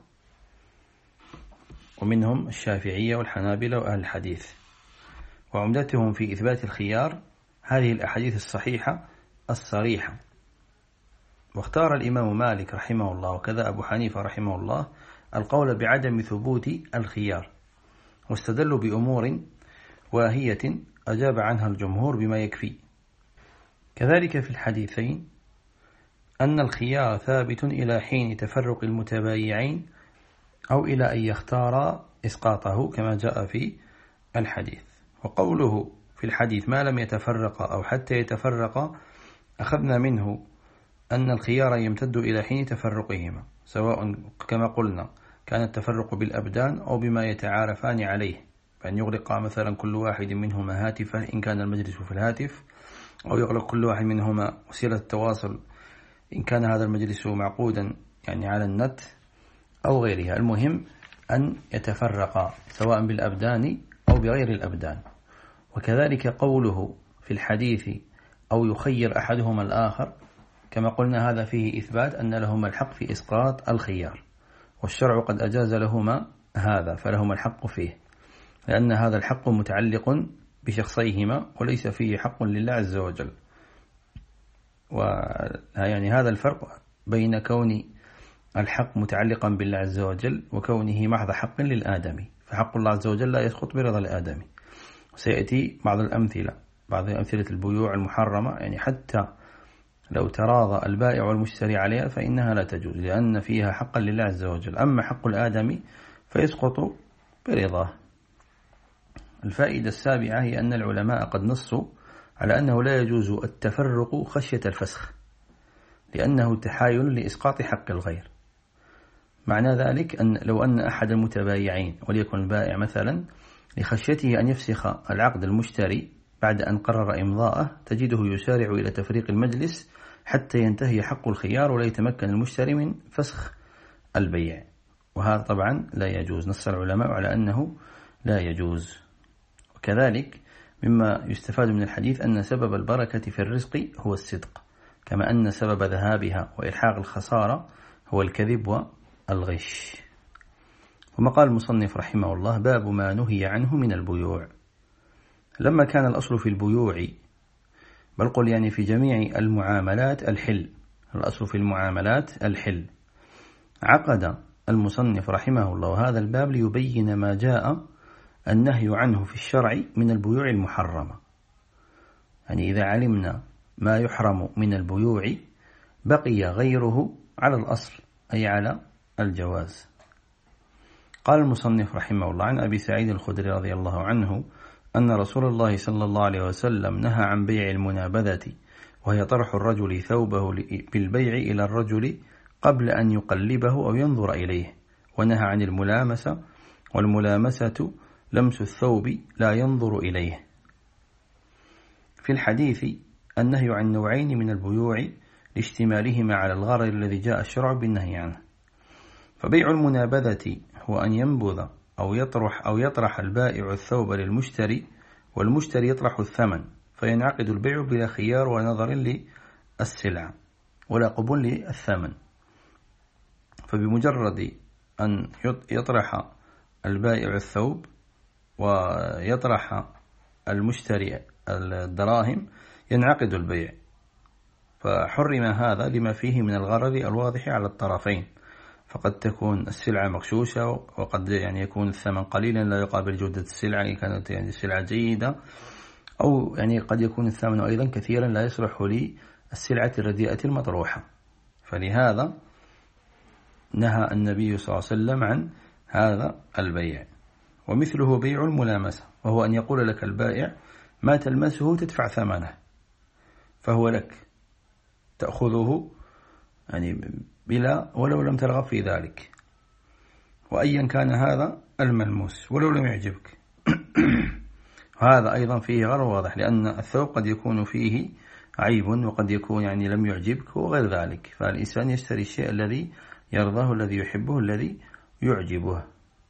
ومنهم الشافعية والحنابلة وأهل الحديث، وعمدتهم في إثبات الخيار هذه الأحاديث الصحيحة الصريحة. واختار الإمام مالك رحمه الله وكذا أبو حنيفة رحمه الله القول بعدم ثبوت الخيار، واستدلوا بأمور واهية أجاب عنها الجمهور بما يكفي. كذلك في الحديثين أن الخيار ثابت إلى حين تفرق المتبايعين أو إلى أن يختار إسقاطه كما جاء في الحديث. وقوله في الحديث ما لم يتفرق أو حتى يتفرق، أخذنا منه أن الخيار يمتد إلى حين تفرقهما، سواء كما قلنا كان التفرق بالأبدان أو بما يتعارفان عليه، فأن يغلق مثلا كل واحد منهما هاتفه إن كان المجلس في الهاتف، أو يغلق كل واحد منهما وسيلة التواصل إن كان هذا المجلس معقودا يعني على النت أو غيرها. المهم أن يتفرقا سواء بالأبدان أو بغير الأبدان. وكذلك قوله في الحديث أو يخير أحدهما الآخر، كما قلنا هذا فيه إثبات أن لهما الحق في إسقاط الخيار، والشرع قد أجاز لهما هذا فلهما الحق فيه، لأن هذا الحق متعلق بشخصيهما وليس فيه حق لله عز وجل. ويعني هذا الفرق بين كون الحق متعلقا بالله عز وجل وكونه محض حق للآدمي، فحق الله عز وجل لا يسقط برضا الآدمي. وسيأتي بعض الأمثلة بعض أمثلة البيوع المحرمة، يعني حتى لو تراضى البائع والمشتري عليها فإنها لا تجوز، لأن فيها حقا لله عز وجل. أما حق الآدمي فيسقط برضاه. الفائدة السابعة هي أن العلماء قد نصوا على أنه لا يجوز التفرق خشية الفسخ، لأنه تحايل لإسقاط حق الغير. معنى ذلك أن لو أن أحد المتبايعين وليكن البائع مثلا لخشيته أن يفسخ العقد المشتري بعد أن قرر إمضاءه، تجده يسارع إلى تفريق المجلس حتى ينتهي حق الخيار ولا يتمكن المشتري من فسخ البيع، وهذا طبعا لا يجوز. نص العلماء على أنه لا يجوز. وكذلك مما يستفاد من الحديث أن سبب البركة في الرزق هو الصدق، كما أن سبب ذهابها وإلحاق الخسارة هو الكذب والغش. وما قال المصنف رحمه الله: باب ما نهي عنه من البيوع. لما كان الأصل في البيوع، بل قل يعني في جميع المعاملات الحل، الأصل في المعاملات الحل، عقد المصنف رحمه الله هذا الباب ليبين ما جاء النهي عنه في الشرع من البيوع المحرمة. يعني إذا علمنا ما يحرم من البيوع بقي غيره على الأصل، أي على الجواز. قال المصنف رحمه الله: عن أبي سعيد الخدري رضي الله عنه أن رسول الله صلى الله عليه وسلم نهى عن بيع المنابذة، وهي طرح الرجل ثوبه بالبيع إلى الرجل قبل أن يقلبه أو ينظر إليه، ونهى عن الملامسة، والملامسة لمس الثوب لا ينظر إليه. في الحديث النهي عن نوعين من البيوع لاشتمالهما على الغرر الذي جاء الشرع بالنهي عنه. فبيع المنابذة هو أن ينبذ أو يطرح أو يطرح البائع الثوب للمشتري، والمشتري يطرح الثمن، فينعقد البيع بلا خيار ونظر للسلعة ولا قبول للثمن. فبمجرد أن يطرح البائع الثوب ويطرح المشتري الدراهم ينعقد البيع، فحرم هذا لما فيه من الغرر الواضح على الطرفين، فقد تكون السلعة مغشوشة، وقد يعني يكون الثمن قليلا لا يقابل جودة السلعة إن كانت يعني السلعة جيدة، أو يعني قد يكون الثمن أيضا كثيرا لا يصلح للسلعة الرديئة المطروحة. فلهذا نهى النبي صلى الله عليه وسلم عن هذا البيع. ومثله بيع الملامسة، وهو أن يقول لك البائع: ما تلمسه تدفع ثمنه، فهو لك تأخذه يعني بلا ولو لم ترغب في ذلك، وأيا كان هذا الملموس ولو لم يعجبك. هذا أيضا فيه غرض واضح، لأن الثوب قد يكون فيه عيب وقد يكون يعني لم يعجبك وغير ذلك، فالإنسان يشتري الشيء الذي يرضاه، الذي يحبه، الذي يعجبه.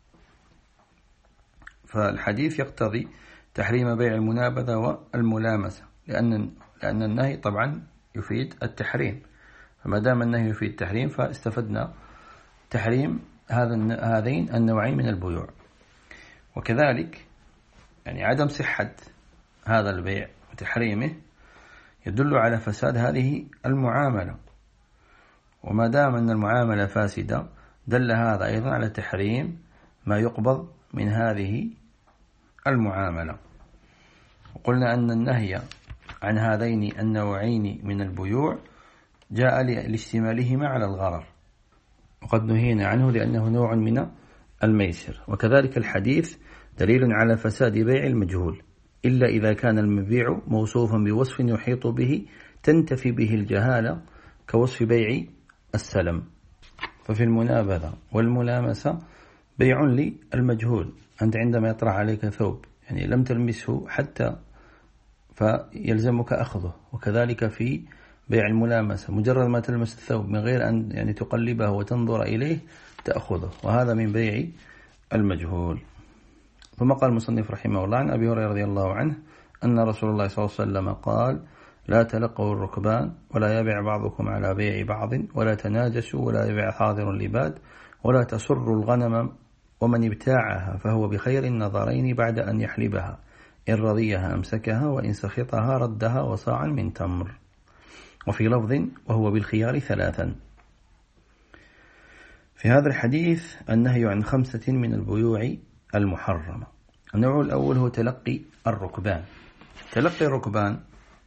فالحديث يقتضي تحريم بيع المنابذة والملامسة، لأن لأن النهي طبعا يفيد التحريم، فما دام النهي يفيد التحريم فاستفدنا تحريم هذا هذين النوعين من البيوع. وكذلك يعني عدم صحة هذا البيع وتحريمه يدل على فساد هذه المعاملة، وما دام أن المعاملة فاسدة دل هذا أيضا على تحريم ما يقبض من هذه المعاملة. وقلنا أن النهي عن هذين النوعين من البيوع جاء لاشتمالهما على الغرر، وقد نهينا عنه لأنه نوع من الميسر. وكذلك الحديث دليل على فساد بيع المجهول، إلا إذا كان المبيع موصوفا بوصف يحيط به تنتفي به الجهالة كوصف بيع السلم. ففي المنابذة والملامسة بيع للمجهول، أنت عندما يطرح عليك ثوب يعني لم تلمسه حتى فيلزمك أخذه، وكذلك في بيع الملامسة مجرد ما تلمس الثوب من غير أن يعني تقلبه وتنظر إليه تأخذه، وهذا من بيع المجهول. ثم قال المصنف رحمه الله: عن أبي هريرة رضي الله عنه أن رسول الله صلى الله عليه وسلم قال: لا تلقوا الركبان، ولا يبيع بعضكم على بيع بعض، ولا تناجسوا، ولا يبيع حاضر لباد، ولا تسروا الغنم، ومن ابتاعها فهو بخير النظرين بعد أن يحلبها، إن رضيها أمسكها، وإن سخطها ردها وصاعا من تمر. وفي لفظ: وهو بالخيار ثلاثا. في هذا الحديث النهي عن خمسة من البيوع المحرمة. النوع الأول هو تلقي الركبان. تلقي الركبان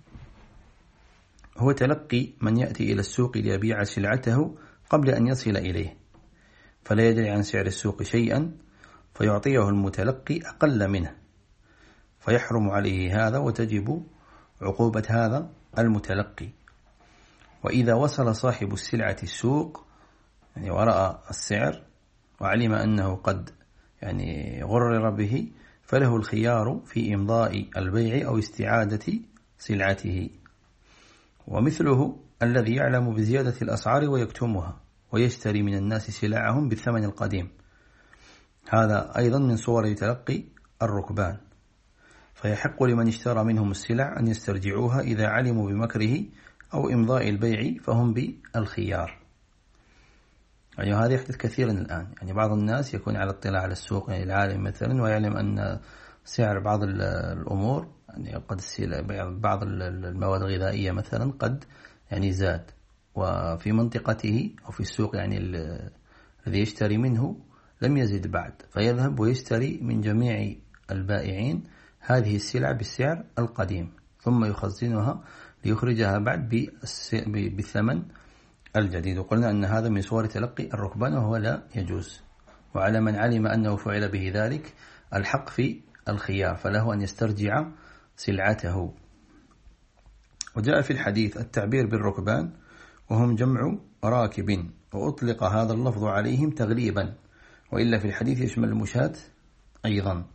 هو تلقي من يأتي إلى السوق ليبيع سلعته قبل أن يصل إليه، فلا يدري عن سعر السوق شيئا، فيعطيه المتلقي أقل منه، فيحرم عليه هذا وتجب عقوبة هذا المتلقي. وإذا وصل صاحب السلعة السوق يعني ورأى السعر وعلم أنه قد يعني غرر به، فله الخيار في إمضاء البيع أو استعادة سلعته. ومثله الذي يعلم بزيادة الأسعار ويكتمها ويشتري من الناس سلعهم بالثمن القديم، هذا أيضا من صور تلقي الركبان، فيحق لمن اشترى منهم السلع أن يسترجعوها إذا علموا بمكره أو إمضاء البيع، فهم بالخيار. يعني هذا يحدث كثيرا الآن. يعني بعض الناس يكون على اطلاع على السوق، يعني العالم مثلا، ويعلم أن سعر بعض الأمور، يعني قد بعض المواد الغذائية مثلا قد يعني زاد، وفي منطقته أو في السوق يعني الذي يشتري منه لم يزد بعد، فيذهب ويشتري من جميع البائعين هذه السلع بالسعر القديم، ثم يخزنها ليخرجها بعد بالثمن الجديد. وقلنا أن هذا من صور تلقي الركبان وهو لا يجوز. وعلى من علم أنه فعل به ذلك الحق في الخيار، فله أن يسترجع سلعته. وجاء في الحديث التعبير بالركبان وهم جمع راكب، وأطلق هذا اللفظ عليهم تغليبا، وإلا في الحديث يشمل المشاة أيضا.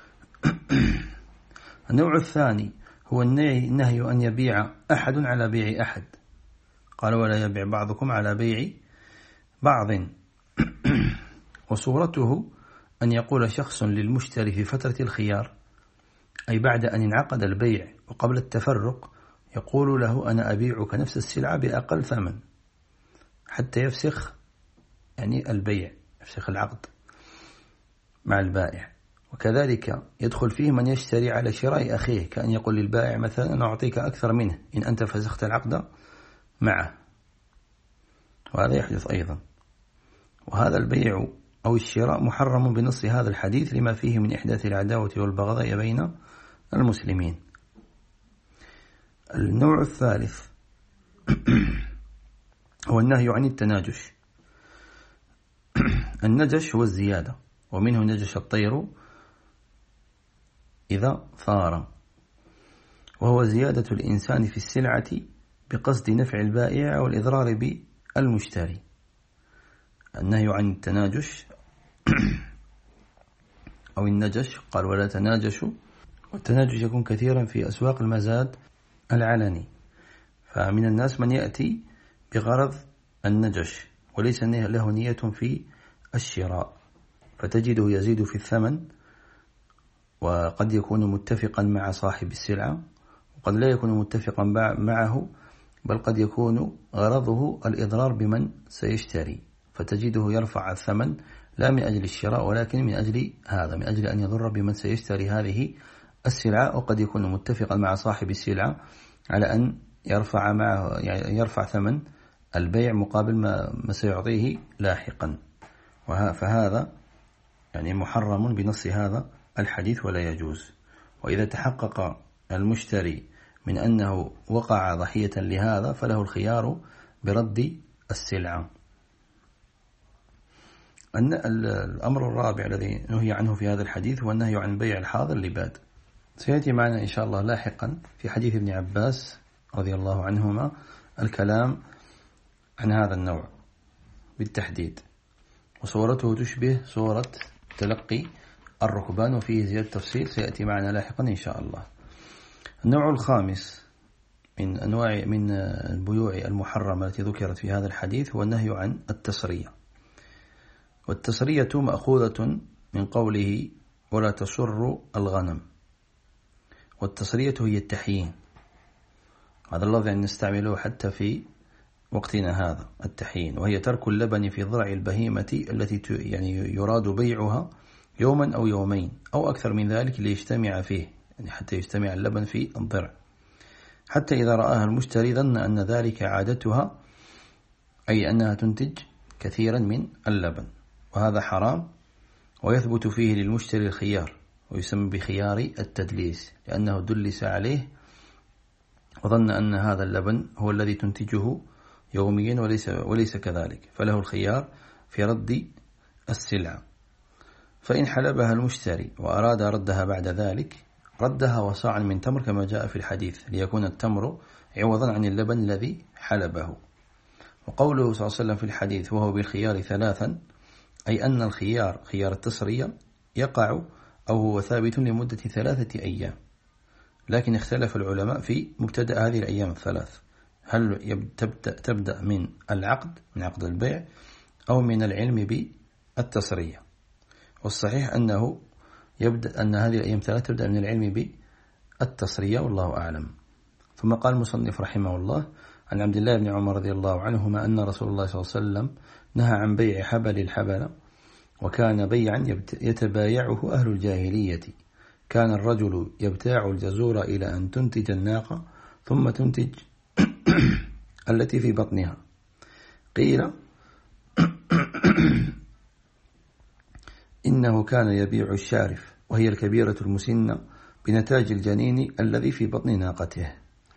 النوع الثاني هو النهي أن يبيع أحد على بيع أحد، قال ولا يبيع بعضكم على بيع بعض. وصورته أن يقول شخص للمشتري في فترة الخيار، أي بعد أن انعقد البيع وقبل التفرق، يقول له أنا أبيعك نفس السلعة بأقل ثمن حتى يفسخ يعني البيع، يفسخ العقد مع البائع. وكذلك يدخل فيه من يشتري على شراء أخيه، كأن يقول للبائع مثلا أنا أعطيك أكثر منه إن أنت فسخت العقد معه، وهذا يحدث أيضا. وهذا البيع أو الشراء محرم بنص هذا الحديث لما فيه من إحداث العداوة والبغضاء بين المسلمين. النوع الثالث هو النهي عن التناجش. النجش هو الزيادة، ومنه نجش الطير إذا ثار، وهو زيادة الإنسان في السلعة بقصد نفع البائع والإضرار بالمشتري. النهي عن التناجش أو النجش، قال ولا تناجشوا. والتناجش يكون كثيرا في أسواق المزاد العلني، فمن الناس من يأتي بغرض النجش وليس له نية في الشراء، فتجده يزيد في الثمن، وقد يكون متفقا مع صاحب السلعة وقد لا يكون متفقا معه، بل قد يكون غرضه الإضرار بمن سيشتري، فتجده يرفع الثمن لا من أجل الشراء ولكن من أجل هذا، من أجل أن يضر بمن سيشتري هذه السلعة. وقد يكون متفقا مع صاحب السلعة على أن يرفع معه يعني يرفع ثمن البيع مقابل ما, ما سيعطيه لاحقا، فهذا يعني محرم بنص هذا الحديث ولا يجوز. وإذا تحقق المشتري من أنه وقع ضحية لهذا فله الخيار برد السلعة. الأمر الرابع الذي نهي عنه في هذا الحديث هو النهي عن بيع الحاضر لباد. سيأتي معنا إن شاء الله لاحقا في حديث ابن عباس رضي الله عنهما الكلام عن هذا النوع بالتحديد، وصورته تشبه صورة تلقي الركبان، وفيه زيادة تفصيل سيأتي معنا لاحقا إن شاء الله. النوع الخامس من أنواع من البيوع المحرمة التي ذكرت في هذا الحديث هو النهي عن التسرية. والتسرية مأخوذة من قوله ولا تسر الغنم، والتسرية هي التحيين. هذا اللفظ يعني نستعمله حتى في وقتنا هذا، التحيين، وهي ترك اللبن في ضرع البهيمة التي يعني يراد بيعها يوما أو يومين أو أكثر من ذلك ليجتمع فيه، يعني حتى يجتمع اللبن في الضرع، حتى إذا رآها المشتري ظن أن ذلك عادتها، أي أنها تنتج كثيرا من اللبن، وهذا حرام. ويثبت فيه للمشتري الخيار، ويسمى بخيار التدليس، لأنه دلس عليه وظن أن هذا اللبن هو الذي تنتجه يوميا وليس, وليس كذلك، فله الخيار في رد السلعة. فإن حلبها المشتري وأراد ردها بعد ذلك ردها وصاعا من تمر كما جاء في الحديث، ليكون التمر عوضا عن اللبن الذي حلبه. وقوله صلى الله عليه وسلم في الحديث وهو بالخيار ثلاثا، أي أن الخيار خيار التسرية يقع أو هو ثابت لمدة ثلاثة أيام، لكن اختلف العلماء في مبتدأ هذه الأيام الثلاث، هل تبدأ, تبدأ من العقد من عقد البيع أو من العلم بالتسرية. والصحيح أنه يبدأ أن هذه الأيام ثلاث تبدأ من العلم بالتسرية، والله أعلم. ثم قال المصنف رحمه الله عن عبد الله بن عمر رضي الله عنهما أن رسول الله صلى الله عليه وسلم نهى عن بيع حبل الحبل، وكان بيعا يتبايعه أهل الجاهلية. كان الرجل يبتاع الجزور إلى أن تنتج الناقة ثم تنتج التي في بطنها. قيل إنه كان يبيع الشارف، وهي الكبيرة المسنة بنتاج الجنين الذي في بطن ناقته.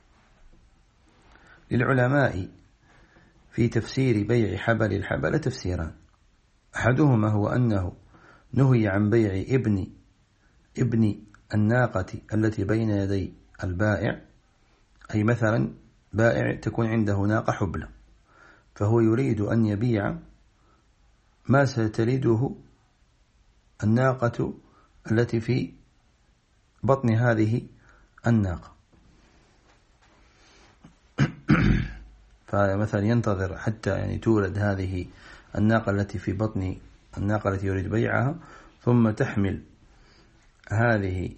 للعلماء في تفسير بيع حبل الحبل تفسيران، أحدهما هو أنه نهي عن بيع ابن ابن الناقة التي بين يدي البائع، أي مثلا بائع تكون عنده ناقة حبلى، فهو يريد أن يبيع ما ستلده الناقة التي في بطن هذه الناقة، فمثلا ينتظر حتى يعني تولد هذه الناقة التي في بطن الناقة التي يريد بيعها، ثم تحمل هذه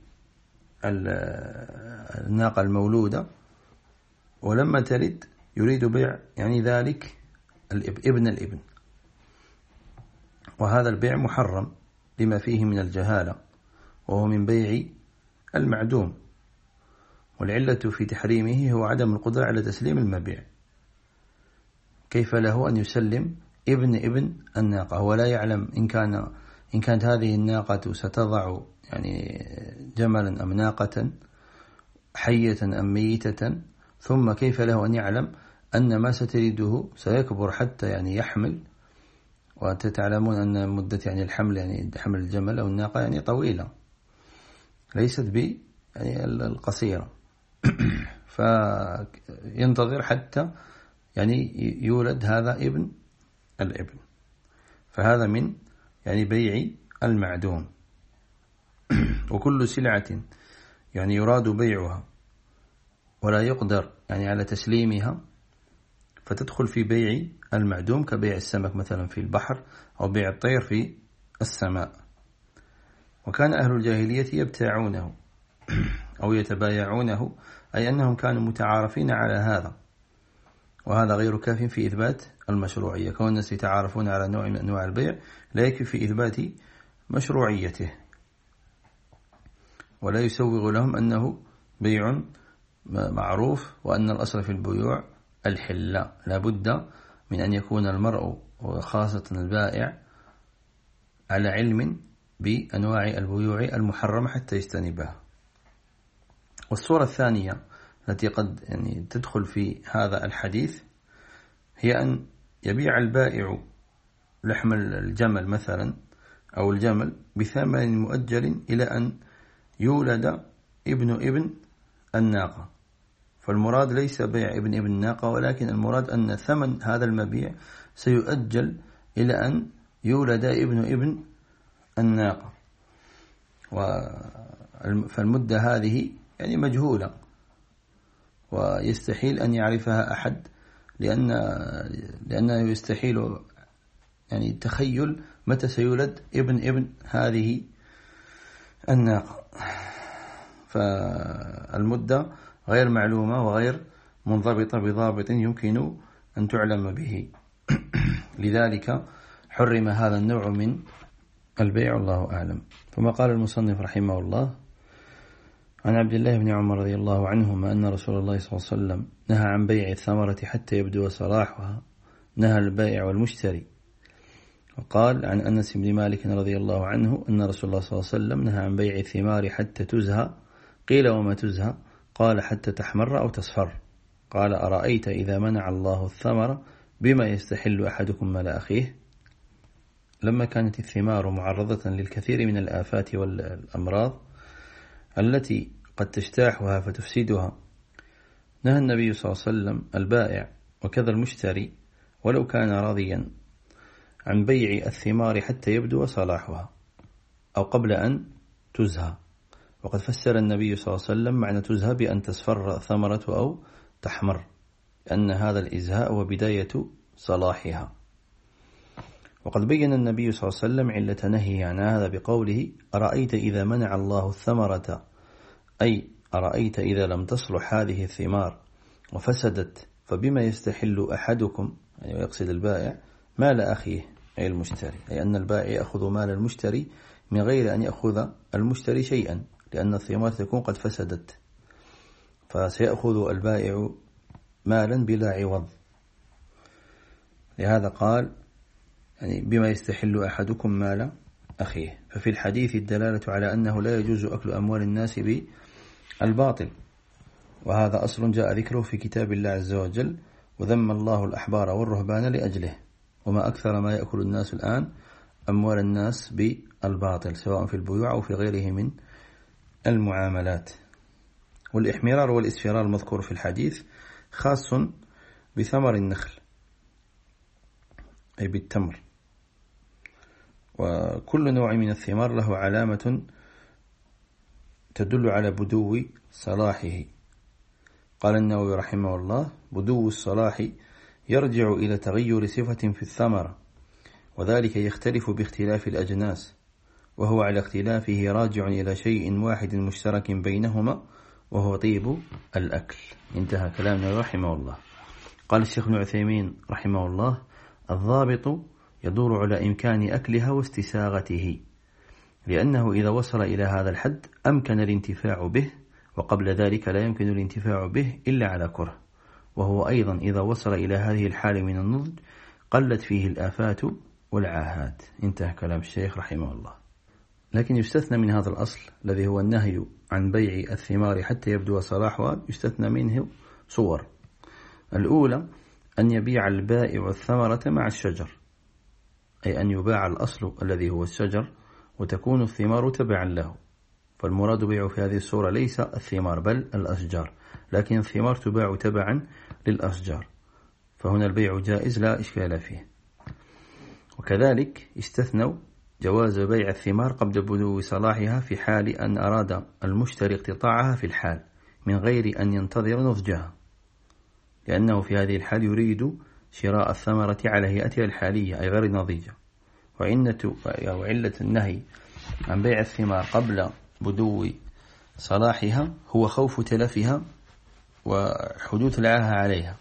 الناقة المولودة، ولما تلد يريد بيع يعني ذلك ابن الابن، وهذا البيع محرم لما فيه من الجهالة، وهو من بيع المعدوم، والعلة في تحريمه هو عدم القدرة على تسليم المبيع. كيف له أن يسلم ابن ابن الناقة؟ هو لا يعلم إن كان إن كانت هذه الناقة ستضع يعني جملا أم ناقة، حية أم ميتة، ثم كيف له أن يعلم أن ما ستلده سيكبر حتى يعني يحمل، وتتعلمون أن مدة يعني الحمل يعني حمل الجمل أو الناقة يعني طويلة، ليست ب يعني القصيرة، فينتظر حتى يعني يولد هذا ابن الابن، فهذا من يعني بيع المعدوم. وكل سلعة يعني يراد بيعها ولا يقدر يعني على تسليمها فتدخل في بيع المعدوم، كبيع السمك مثلا في البحر أو بيع الطير في السماء. وكان أهل الجاهلية يبتاعونه أو يتبايعونه، أي أنهم كانوا متعارفين على هذا، وهذا غير كاف في إثبات المشروعية. كون الناس يتعارفون على نوع من أنواع البيع لا يكفي في إثبات مشروعيته، ولا يسوغ لهم أنه بيع معروف، وأن الأصل في البيوع الحلة. لا بد من أن يكون المرء وخاصة البائع على علم بأنواع البيوع المحرمة حتى يجتنبها. والصورة الثانية التي قد يعني تدخل في هذا الحديث هي أن يبيع البائع لحم الجمل مثلا أو الجمل بثمن مؤجل إلى أن يولد ابن ابن الناقة، فالمراد ليس بيع ابن ابن الناقة، ولكن المراد أن ثمن هذا المبيع سيؤجل إلى أن يولد ابن ابن الناقة، فالمدة هذه يعني مجهولة ويستحيل أن يعرفها أحد، لأن لأنه يستحيل يعني تخيل متى سيولد ابن ابن هذه الناقة، فالمدة غير معلومة وغير منضبطة بضابط يمكن أن تعلم به، لذلك حرم هذا النوع من البيع، الله أعلم. ثم قال المصنف رحمه الله: عن عبد الله بن عمر رضي الله عنهما أن رسول الله صلى الله عليه وسلم نهى عن بيع الثمرة حتى يبدو صلاحها، نهى البائع والمشتري. وقال عن أنس بن مالك رضي الله عنه أن رسول الله صلى الله عليه وسلم نهى عن بيع الثمار حتى تزهى. قيل: وما تزهى؟ قال: حتى تحمر أو تصفر. قال: أرأيت إذا منع الله الثمر بما يستحل أحدكم مال أخيه؟ لما كانت الثمار معرضة للكثير من الآفات والأمراض التي قد تجتاحها فتفسدها، نهى النبي صلى الله عليه وسلم البائع وكذا المشتري ولو كان راضيا عن بيع الثمار حتى يبدو صلاحها أو قبل أن تزهى. وقد فسر النبي صلى الله عليه وسلم معنى تزهى بأن تصفر ثمرة أو تحمر، لأن هذا الإزهاء هو بداية صلاحها. وقد بين النبي صلى الله عليه وسلم علة نهيه عن هذا بقوله: أرأيت إذا منع الله الثمرة، أي أرأيت إذا لم تصلح هذه الثمار وفسدت فبما يستحل أحدكم، يعني يقصد البائع، مال أخيه أي المشتري، أي أن البائع يأخذ مال المشتري من غير أن يأخذ المشتري شيئا، لأن الثمار تكون قد فسدت، فسيأخذ البائع مالا بلا عوض. لهذا قال يعني بما يستحل أحدكم مال أخيه. ففي الحديث الدلالة على أنه لا يجوز أكل أموال الناس بالباطل، وهذا أصل جاء ذكره في كتاب الله عز وجل: وذم الله الأحبار والرهبان لأجله. وما أكثر ما يأكل الناس الآن أموال الناس بالباطل، سواء في البيوع أو في غيره من المعاملات. والإحمرار والإسفرار المذكور في الحديث خاص بثمر النخل، أي بالتمر، وكل نوع من الثمار له علامة تدل على بدو صلاحه. قال النووي رحمه الله: بدو الصلاح يرجع إلى تغير صفة في الثمرة، وذلك يختلف باختلاف الأجناس، وهو على اختلافه راجع إلى شيء واحد مشترك بينهما، وهو طيب الأكل. انتهى كلامنا رحمه الله. قال الشيخ ابن عثيمين رحمه الله: الضابط يدور على إمكان أكلها واستساغته، لأنه إذا وصل إلى هذا الحد أمكن الانتفاع به، وقبل ذلك لا يمكن الانتفاع به إلا على كره، وهو أيضا إذا وصل إلى هذه الحالة من النضج قلت فيه الآفات والعاهات. انتهى كلام الشيخ رحمه الله. لكن يستثنى من هذا الأصل الذي هو النهي عن بيع الثمار حتى يبدو صلاحها، يستثنى منه صور. الأولى أن يبيع البائع الثمرة مع الشجر، أي أن يباع الأصل الذي هو الشجر وتكون الثمار تبعا له. فالمراد بيع في هذه الصورة ليس الثمار بل الأشجار، لكن الثمار تباع تبعا للأشجار، فهنا البيع جائز لا إشكال فيه. وكذلك استثنوا جواز بيع الثمار قبل بدو صلاحها في حال أن أراد المشتري اقتطاعها في الحال من غير أن ينتظر نضجها، لأنه في هذه الحال يريد شراء الثمرة على هيئتها الحالية أي غير نضيجة. وعلة النهي عن بيع الثمار قبل بدو صلاحها هو خوف تلفها وحدوث العاهة عليها،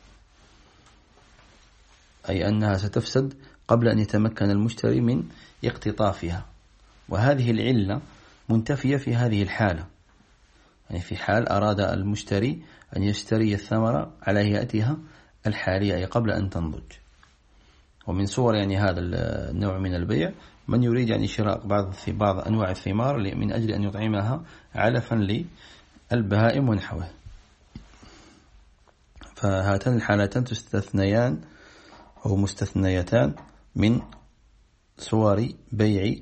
أي أنها ستفسد قبل أن يتمكن المشتري من اقتطافها. وهذه العلة منتفية في هذه الحالة، يعني في حال أراد المشتري أن يشتري الثمرة على هيئتها الحالية أي قبل أن تنضج. ومن صور يعني هذا النوع من البيع من يريد يعني شراء بعض بعض أنواع الثمار من أجل أن يطعمها علفا للبهائم ونحوه. فهاتان الحالتان تستثنيان أو مستثنيتان من صور بيع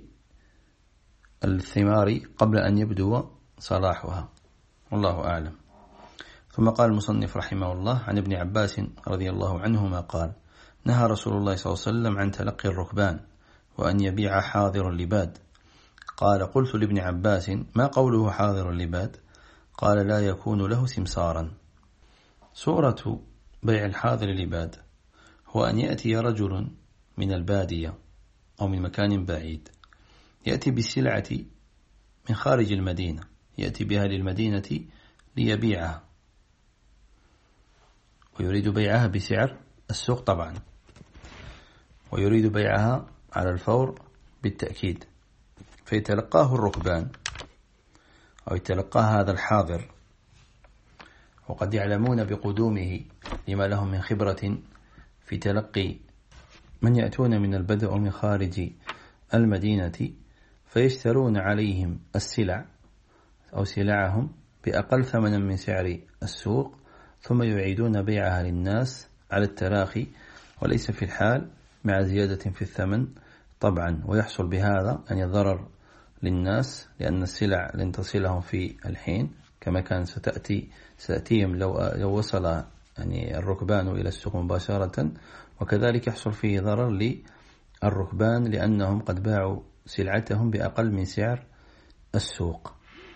الثمار قبل أن يبدو صلاحها، والله أعلم. ثم قال المصنف رحمه الله: عن ابن عباس رضي الله عنهما قال: نهى رسول الله صلى الله عليه وسلم عن تلقي الركبان وأن يبيع حاضر اللباد. قال: قلت لابن عباس: ما قوله حاضر اللباد؟ قال: لا يكون له سمسارا. سورة بيع الحاضر اللباد هو أن يأتي رجل من البادية أو من مكان بعيد، يأتي بالسلعة من خارج المدينة، يأتي بها للمدينة ليبيعها، ويريد بيعها بسعر السوق طبعا، ويريد بيعها على الفور بالتأكيد. فيتلقاه الركبان أو يتلقاه هذا الحاضر، وقد يعلمون بقدومه لما لهم من خبرة في تلقي من يأتون من البدء ومن خارج المدينة، فيشترون عليهم السلع أو سلعهم بأقل ثمنا من سعر السوق، ثم يعيدون بيعها للناس على التراخي وليس في الحال مع زيادة في الثمن طبعا. ويحصل بهذا أن الضرر للناس، لأن السلع لن تصلهم في الحين كما كان ستأتي ستأتيهم لو, لو وصل يعني الركبان إلى السوق مباشرة، وكذلك يحصل فيه ضرر للركبان لأنهم قد باعوا سلعتهم بأقل من سعر السوق.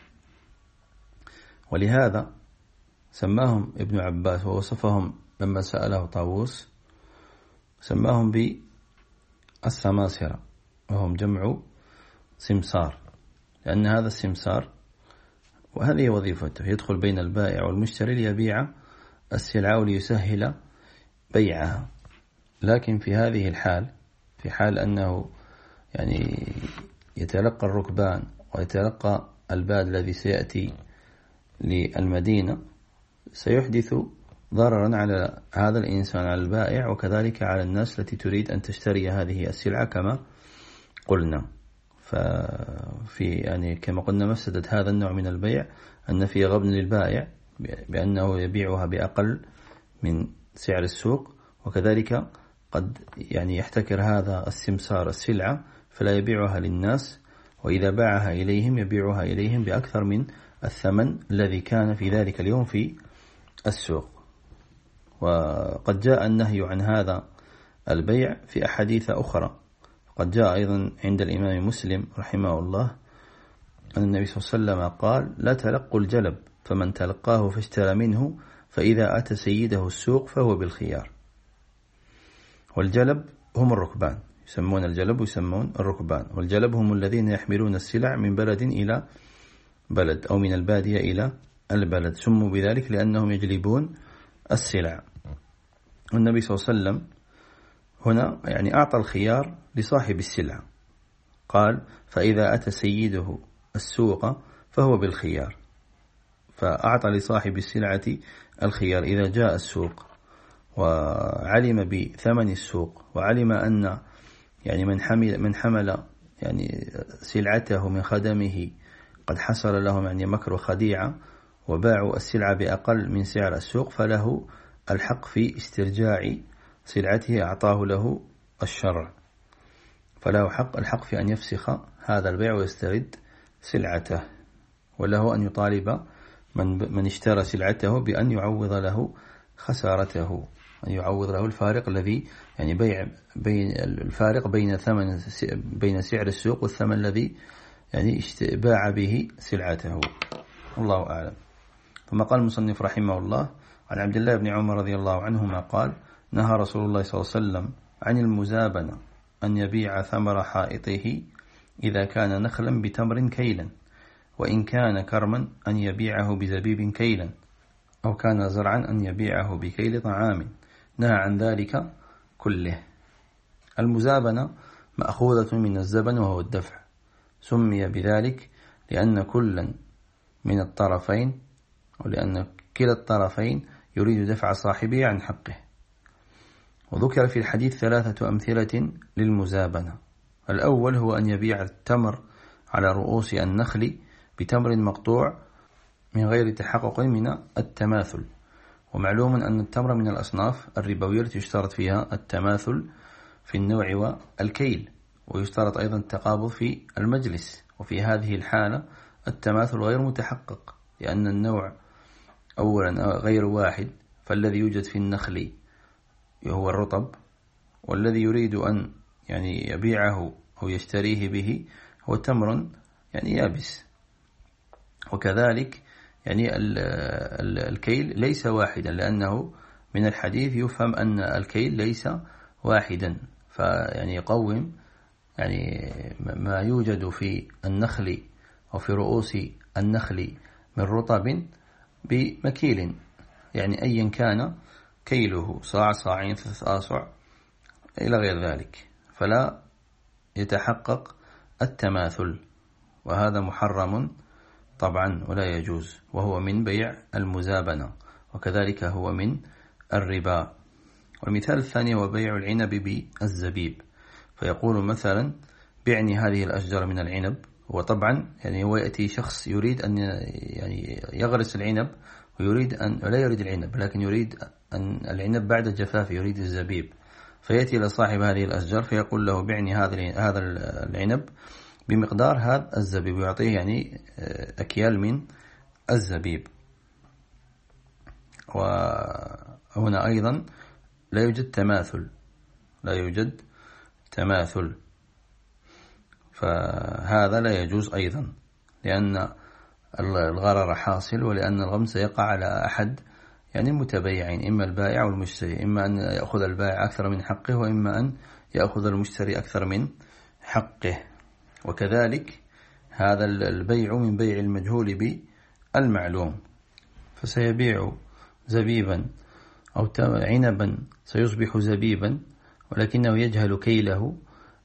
ولهذا سماهم ابن عباس ووصفهم لما سأله طاووس، سماهم بالسماسرة، وهم جمع سمسار، لأن هذا السمسار وهذه وظيفته، يدخل بين البائع والمشتري ليبيع السلعة وليسهل بيعها. لكن في هذه الحال، في حال أنه يعني يتلقى الركبان ويتلقى الباد الذي سيأتي للمدينة، سيحدث ضررا على هذا الإنسان، على البائع، وكذلك على الناس التي تريد أن تشتري هذه السلعة كما قلنا. ففي يعني كما قلنا مفسدة هذا النوع من البيع أن فيه غبن للبائع بأنه يبيعها بأقل من سعر السوق، وكذلك قد يعني يحتكر هذا السمسار السلعة فلا يبيعها للناس، وإذا باعها إليهم يبيعها إليهم بأكثر من الثمن الذي كان في ذلك اليوم في السوق. وقد جاء النهي عن هذا البيع في أحاديث أخرى. قد جاء أيضا عند الإمام مسلم رحمه الله أن النبي صلى الله عليه وسلم قال: لا تلقوا الجلب، فمن تلقاه فاشترى منه، فإذا أتى سيده السوق فهو بالخيار. والجلب هم الركبان، يسمون الجلب ويسمون الركبان. والجلب هم الذين يحملون السلع من بلد إلى بلد أو من البادية إلى البلد، سموا بذلك لأنهم يجلبون السلع. والنبي صلى الله عليه وسلم هنا يعني أعطى الخيار لصاحب السلع، قال: فإذا أتى سيده السوق فهو بالخيار. فأعطى لصاحب السلعة الخيار إذا جاء السوق وعلم بثمن السوق، وعلم أن يعني من حمل من حمل يعني سلعته من خدمه قد حصل لهم يعني مكر وخديعة وباعوا السلعة بأقل من سعر السوق، فله الحق في استرجاع سلعته أعطاه له الشرع، فله حق الحق في أن يفسخ هذا البيع ويسترد سلعته، وله أن يطالب من من اشترى سلعته بأن يعوض له خسارته، أن يعوض له الفارق الذي يعني بيع بين الفارق بين ثمن بين سعر السوق والثمن الذي يعني باع به سلعته. الله أعلم. ثم قال المصنف رحمه الله: عن عبد الله بن عمر رضي الله عنهما قال: نهى رسول الله صلى الله عليه وسلم عن المزابنة، أن يبيع ثمر حائطه إذا كان نخلا بتمر كيلا، وإن كان كرما أن يبيعه بزبيب كيلا، أو كان زرعا أن يبيعه بكيل طعام. نهى عن ذلك كله. المزابنة مأخوذة من الزبن وهو الدفع، سمي بذلك لأن كلا من الطرفين ولأن كلا الطرفين يريد دفع صاحبه عن حقه. وذكر في الحديث ثلاثة أمثلة للمزابنة. الأول هو أن يبيع التمر على رؤوس النخل بتمر مقطوع من غير تحقق من التماثل. ومعلوم أن التمر من الأصناف الربوية التي يشترط فيها التماثل في النوع والكيل، ويشترط أيضا التقابض في المجلس، وفي هذه الحالة التماثل غير متحقق، لأن النوع أولا غير واحد، فالذي يوجد في النخل هو الرطب، والذي يريد أن يعني يبيعه أو يشتريه به هو تمر يعني يابس. وكذلك يعني الكيل ليس واحدا، لأنه من الحديث يفهم أن الكيل ليس واحدا، فيعني يقوم يعني ما يوجد في النخل أو في رؤوس النخل من رطب بمكيل، يعني أيا كان كيله، صاع، صاعين، ثلاثة آصع إلى غير ذلك، فلا يتحقق التماثل، وهذا محرم طبعا ولا يجوز، وهو من بيع المزابنة، وكذلك هو من الربا. والمثال الثاني هو بيع العنب بالزبيب، فيقول مثلا: بعني هذه الأشجار من العنب. وطبعا يعني هو يأتي شخص يريد أن يعني يغرس العنب، ويريد أن لا يريد العنب، لكن يريد أن العنب بعد الجفاف، يريد الزبيب، فيأتي إلى صاحب هذه الأشجار فيقول له: بعني هذا العنب بمقدار هذا الزبيب، ويعطيه يعني أكيال من الزبيب. وهنا أيضا لا يوجد تماثل، لا يوجد تماثل، فهذا لا يجوز أيضا، لأن الغرر حاصل، ولأن الغمس يقع على أحد يعني المتبايعين، إما البائع والمشتري، إما أن يأخذ البائع أكثر من حقه، وإما أن يأخذ المشتري أكثر من حقه. وكذلك هذا البيع من بيع المجهول بالمعلوم، فسيبيع زبيبا أو عنبا سيصبح زبيبا ولكنه يجهل كيله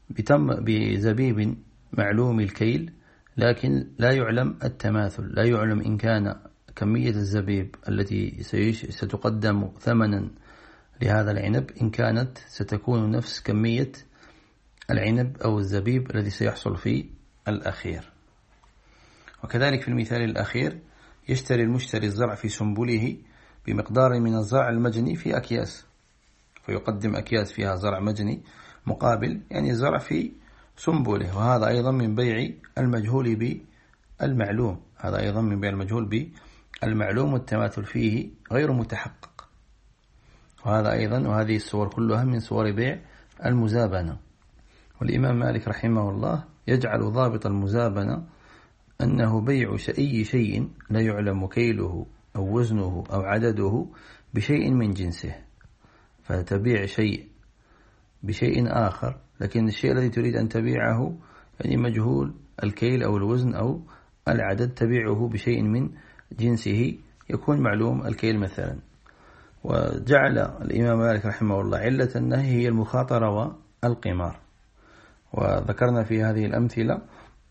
بزبيب معلوم الكيل لكن لا يعلم التماثل، لا يعلم إن كان كمية الزبيب التي ستقدم ثمنا لهذا العنب إن كانت ستكون نفس كمية العنب أو الزبيب الذي سيحصل في الأخير. وكذلك في المثال الأخير يشتري المشتري الزرع في سنبله بمقدار من الزرع المجني في أكياس، فيقدم أكياس فيها زرع مجني مقابل يعني زرع في سنبله، وهذا أيضا من بيع المجهول بالمعلوم، هذا أيضا من بيع المجهول بالمعلوم والتماثل فيه غير متحقق. وهذا أيضا وهذه الصور كلها من صور بيع المزابنة. والإمام مالك رحمه الله يجعل ضابط المزابنة أنه بيع أي شيء لا يعلم كيله أو وزنه أو عدده بشيء من جنسه، فتبيع شيء بشيء آخر لكن الشيء الذي تريد أن تبيعه يعني مجهول الكيل أو الوزن أو العدد، تبيعه بشيء من جنسه يكون معلوم الكيل مثلا. وجعل الإمام مالك رحمه الله علة النهي هي المخاطرة والقمار، وذكرنا في هذه الأمثلة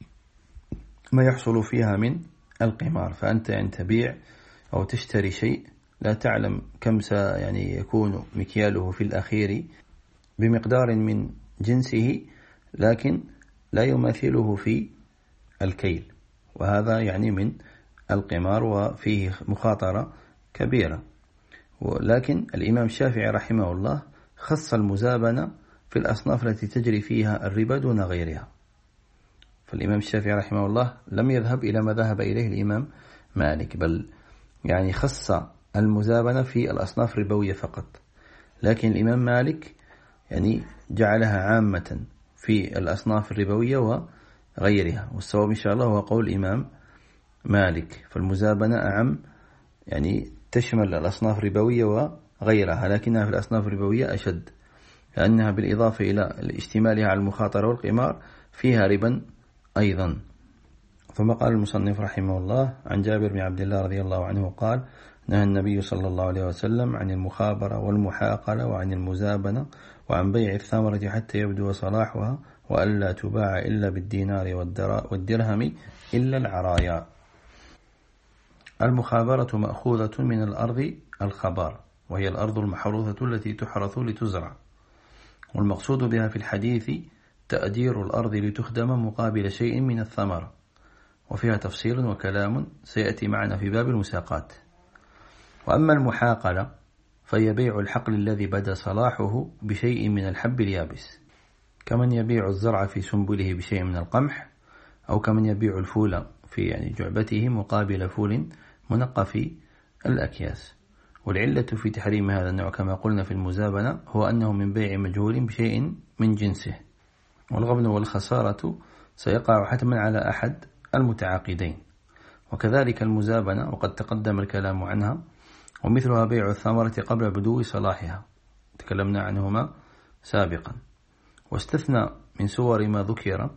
ما يحصل فيها من القمار. فأنت يعني تبيع أو تشتري شيء لا تعلم كم يعني يكون مكياله في الأخير بمقدار من جنسه لكن لا يماثله في الكيل، وهذا يعني من القمار وفيه مخاطرة كبيرة. ولكن الإمام الشافعي رحمه الله خص المزابنة في الأصناف التي تجري فيها الربا دون غيرها، فالإمام الشافعي رحمه الله لم يذهب إلى ما ذهب إليه الإمام مالك، بل يعني خص المزابنة في الأصناف الربوية فقط، لكن الإمام مالك يعني جعلها عامة في الأصناف الربوية وغيرها. والصواب إن شاء الله هو قول الإمام مالك، فالمزابنة أعم يعني تشمل الأصناف الربوية وغيرها، لكنها في الأصناف الربوية أشد لأنها بالإضافة إلى اشتمالها على المخاطرة والقمار فيها ربا أيضا. ثم قال المصنف رحمه الله عن جابر بن عبد الله رضي الله عنه قال: نهى النبي صلى الله عليه وسلم عن المخابرة والمحاقلة وعن المزابنة وعن بيع الثمرة حتى يبدو صلاحها وألا تباع إلا بالدينار والدرهم إلا العرايا. المخابرة مأخوذة من الأرض الخبار، وهي الأرض المحروثة التي تحرث لتزرع، والمقصود بها في الحديث تأجير الأرض لتخدم مقابل شيء من الثمرة، وفيها تفصيل وكلام سيأتي معنا في باب المساقات. وأما المحاقلة فهي بيع الحقل الذي بدا صلاحه بشيء من الحب اليابس، كمن يبيع الزرع في سنبله بشيء من القمح، أو كمن يبيع الفول في يعني جعبته مقابل فول منقى في الأكياس. والعلة في تحريم هذا النوع كما قلنا في المزابنة هو أنه من بيع مجهول بشيء من جنسه، والغبن والخسارة سيقع حتما على أحد المتعاقدين. وكذلك المزابنة وقد تقدم الكلام عنها، ومثلها بيع الثمرة قبل بدو صلاحها، تكلمنا عنهما سابقا. واستثنى من صور ما ذكر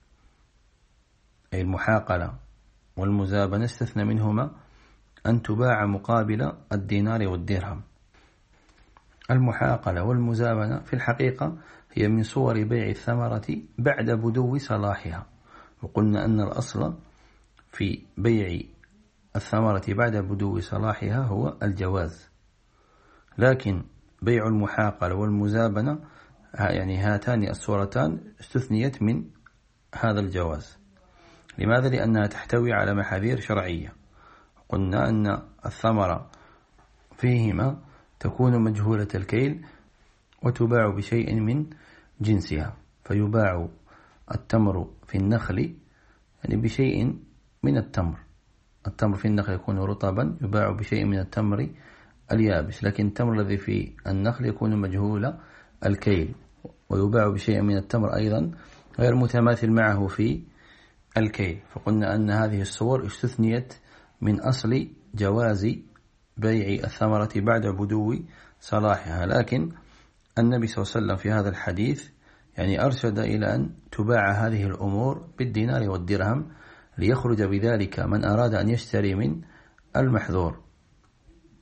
أي المحاقلة والمزابنة استثنى منهما أن تباع مقابل الدينار والدرهم. المحاقلة والمزابنة في الحقيقة هي من صور بيع الثمرة بعد بدو صلاحها، وقلنا أن الأصل في بيع الثمرة بعد بدو صلاحها هو الجواز، لكن بيع المحاقلة والمزابنة يعني هاتان الصورتان استثنيت من هذا الجواز. لماذا؟ لأنها تحتوي على محاذير شرعية. قلنا أن الثمرة فيهما تكون مجهولة الكيل وتباع بشيء من جنسها، فيباع التمر في النخل يعني بشيء من التمر، التمر في النخل يكون رطبا يباع بشيء من التمر اليابس، لكن التمر الذي في النخل يكون مجهول الكيل ويباع بشيء من التمر أيضا غير متماثل معه في الكيل. فقلنا أن هذه الصور استثنيت من أصل جواز بيع الثمرة بعد بدو صلاحها، لكن النبي صلى الله عليه وسلم في هذا الحديث يعني أرشد إلى أن تباع هذه الأمور بالدينار والدرهم ليخرج بذلك من أراد أن يشتري من المحظور.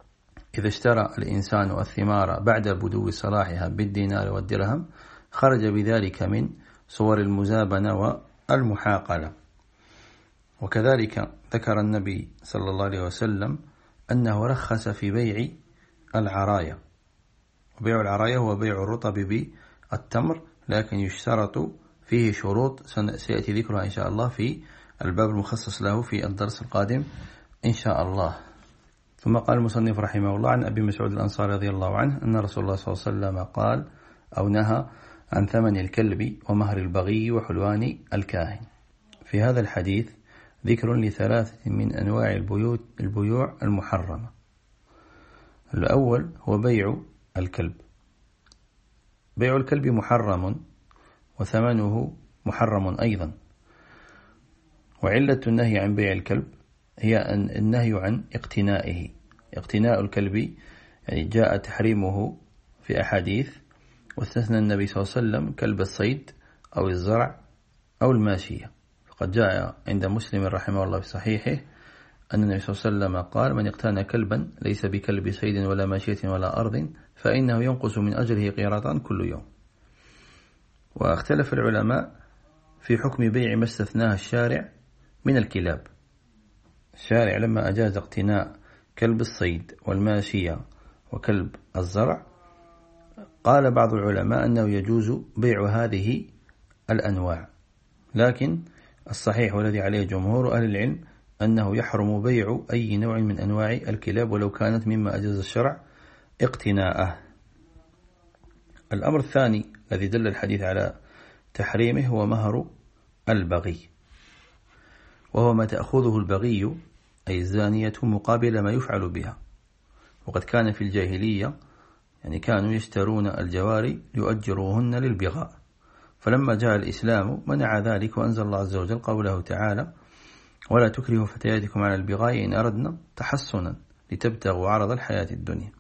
إذا اشترى الإنسان الثمار بعد بدو صلاحها بالدينار والدرهم خرج بذلك من صور المزابنة والمحاقلة. وكذلك ذكر النبي صلى الله عليه وسلم أنه رخص في بيع العراية، وبيع العراية هو بيع الرطب بالتمر، لكن يشترط فيه شروط سيأتي ذكرها إن شاء الله في الباب المخصص له في الدرس القادم إن شاء الله. ثم قال المصنف رحمه الله عن أبي مسعود الأنصاري رضي الله عنه أن رسول الله صلى الله عليه وسلم قال أو نهى عن ثمن الكلب ومهر البغي وحلوان الكاهن. في هذا الحديث ذكر لثلاثة من أنواع البيوت البيوع المحرمة. الأول هو بيع الكلب. بيع الكلب محرم وثمنه محرم أيضا. وعلة النهي عن بيع الكلب هي أن النهي عن اقتنائه. اقتناء الكلب يعني جاء تحريمه في أحاديث، واستثنى النبي صلى الله عليه وسلم كلب الصيد أو الزرع أو الماشية. فقد جاء عند مسلم رحمه الله في صحيحه أن النبي صلى الله عليه وسلم قال: من اقتنى كلبا ليس بكلب صيد ولا ماشية ولا أرض فإنه ينقص من أجره قيراطان كل يوم. واختلف العلماء في حكم بيع ما استثناه الشارع من الكلاب. الشارع لما أجاز اقتناء كلب الصيد والماشية وكلب الزرع، قال بعض العلماء أنه يجوز بيع هذه الأنواع، لكن الصحيح والذي عليه جمهور أهل العلم أنه يحرم بيع أي نوع من أنواع الكلاب ولو كانت مما أجاز الشرع اقتناءه. الأمر الثاني الذي دل الحديث على تحريمه هو مهر البغي، وهو ما تأخذه البغي أي الزانية مقابل ما يفعل بها. وقد كان في الجاهلية يعني كانوا يشترون الجواري ليؤجروهن للبغاء، فلما جاء الإسلام منع ذلك، وأنزل الله عز وجل قوله تعالى: ولا تكرهوا فتياتكم على البغاء إن أردنا تحصنا لتبتغوا عرض الحياة الدنيا.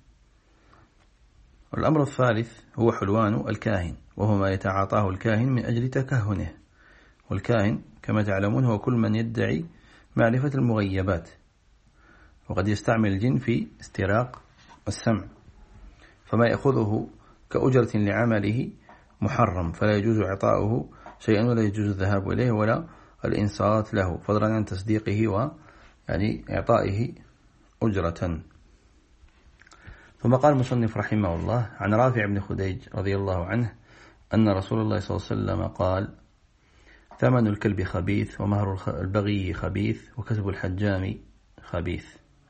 والأمر الثالث هو حلوان الكاهن، وهو ما يتعاطاه الكاهن من أجل تكهنه. والكاهن كما تعلمون هو كل من يدعي معرفة المغيبات، وقد يستعمل الجن في استراق السمع، فما يأخذه كأجرة لعمله محرم، فلا يجوز إعطاؤه شيئا ولا يجوز الذهاب إليه ولا الإنصات له، فضلا عن تصديقه ويعني إعطائه أجرة. ثم قال المصنف رحمه الله عن رافع بن خديج رضي الله عنه أن رسول الله صلى الله عليه وسلم قال: ثمن الكلب خبيث ومهر البغي خبيث وكسب الحجام خبيث.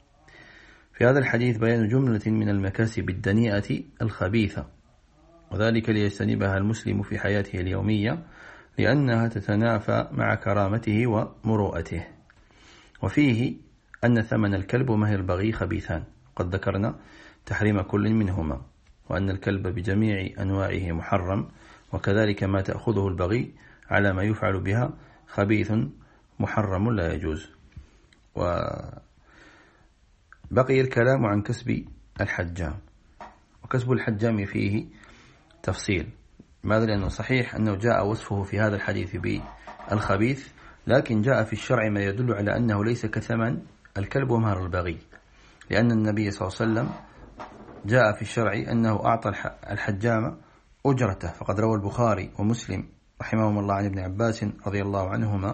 في هذا الحديث بيان جملة من المكاسب الدنيئة الخبيثة، وذلك ليجتنبها المسلم في حياته اليومية لأنها تتنافى مع كرامته ومروءته. وفيه أن ثمن الكلب ومهر البغي خبيثان، قد ذكرنا تحريم كل منهما، وأن الكلب بجميع أنواعه محرم، وكذلك ما تأخذه البغي على ما يفعل بها خبيث محرم لا يجوز. وبقي الكلام عن كسب الحجام، وكسب الحجام فيه تفصيل. ماذا؟ لأنه صحيح أنه جاء وصفه في هذا الحديث بالخبيث، لكن جاء في الشرع ما يدل على أنه ليس كثمن الكلب ومهر البغي، لأن النبي صلى الله عليه وسلم جاء في الشرع أنه أعطى الحجام أجرته. فقد روى البخاري ومسلم رحمهم الله عن ابن عباس رضي الله عنهما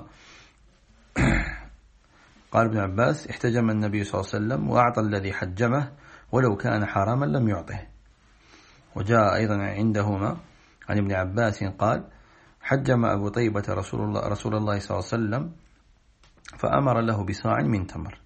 قال ابن عباس: احتجم النبي صلى الله عليه وسلم وأعطى الذي حجمه ولو كان حراما لم يعطه. وجاء أيضا عندهما عن ابن عباس قال: حجم أبو طيبة رسول الله, رسول الله صلى الله عليه وسلم فأمر له بصاع من تمر.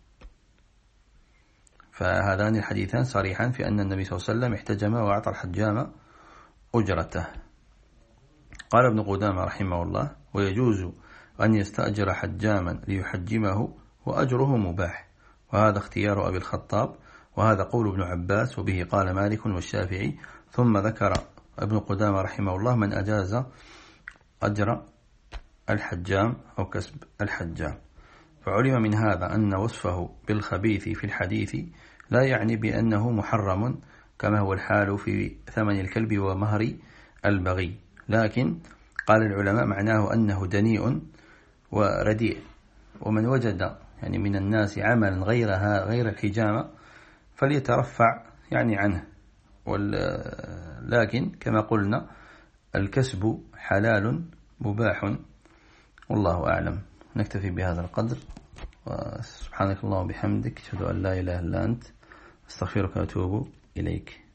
فهذان الحديثان صريحان في أن النبي صلى الله عليه وسلم احتجم وأعطى الحجام أجرته. قال ابن قدامة رحمه الله: ويجوز أن يستأجر حجاما ليحجمه وأجره مباح، وهذا اختيار أبي الخطاب، وهذا قول ابن عباس، وبه قال مالك والشافعي. ثم ذكر ابن قدامة رحمه الله من أجاز أجر الحجام أو كسب الحجام. فعلم من هذا أن وصفه بالخبيث في الحديث لا يعني بأنه محرم كما هو الحال في ثمن الكلب ومهر البغي، لكن قال العلماء معناه أنه دنيء ورديء. ومن وجد يعني من الناس عملا غيرها غير الحجامة فليترفع يعني عنه. لكن كما قلنا الكسب حلال مباح، والله أعلم. نكتفي بهذا القدر، وسبحانك اللهم وبحمدك، أشهد أن لا إله إلا أنت، أستغفرك وأتوب إليك.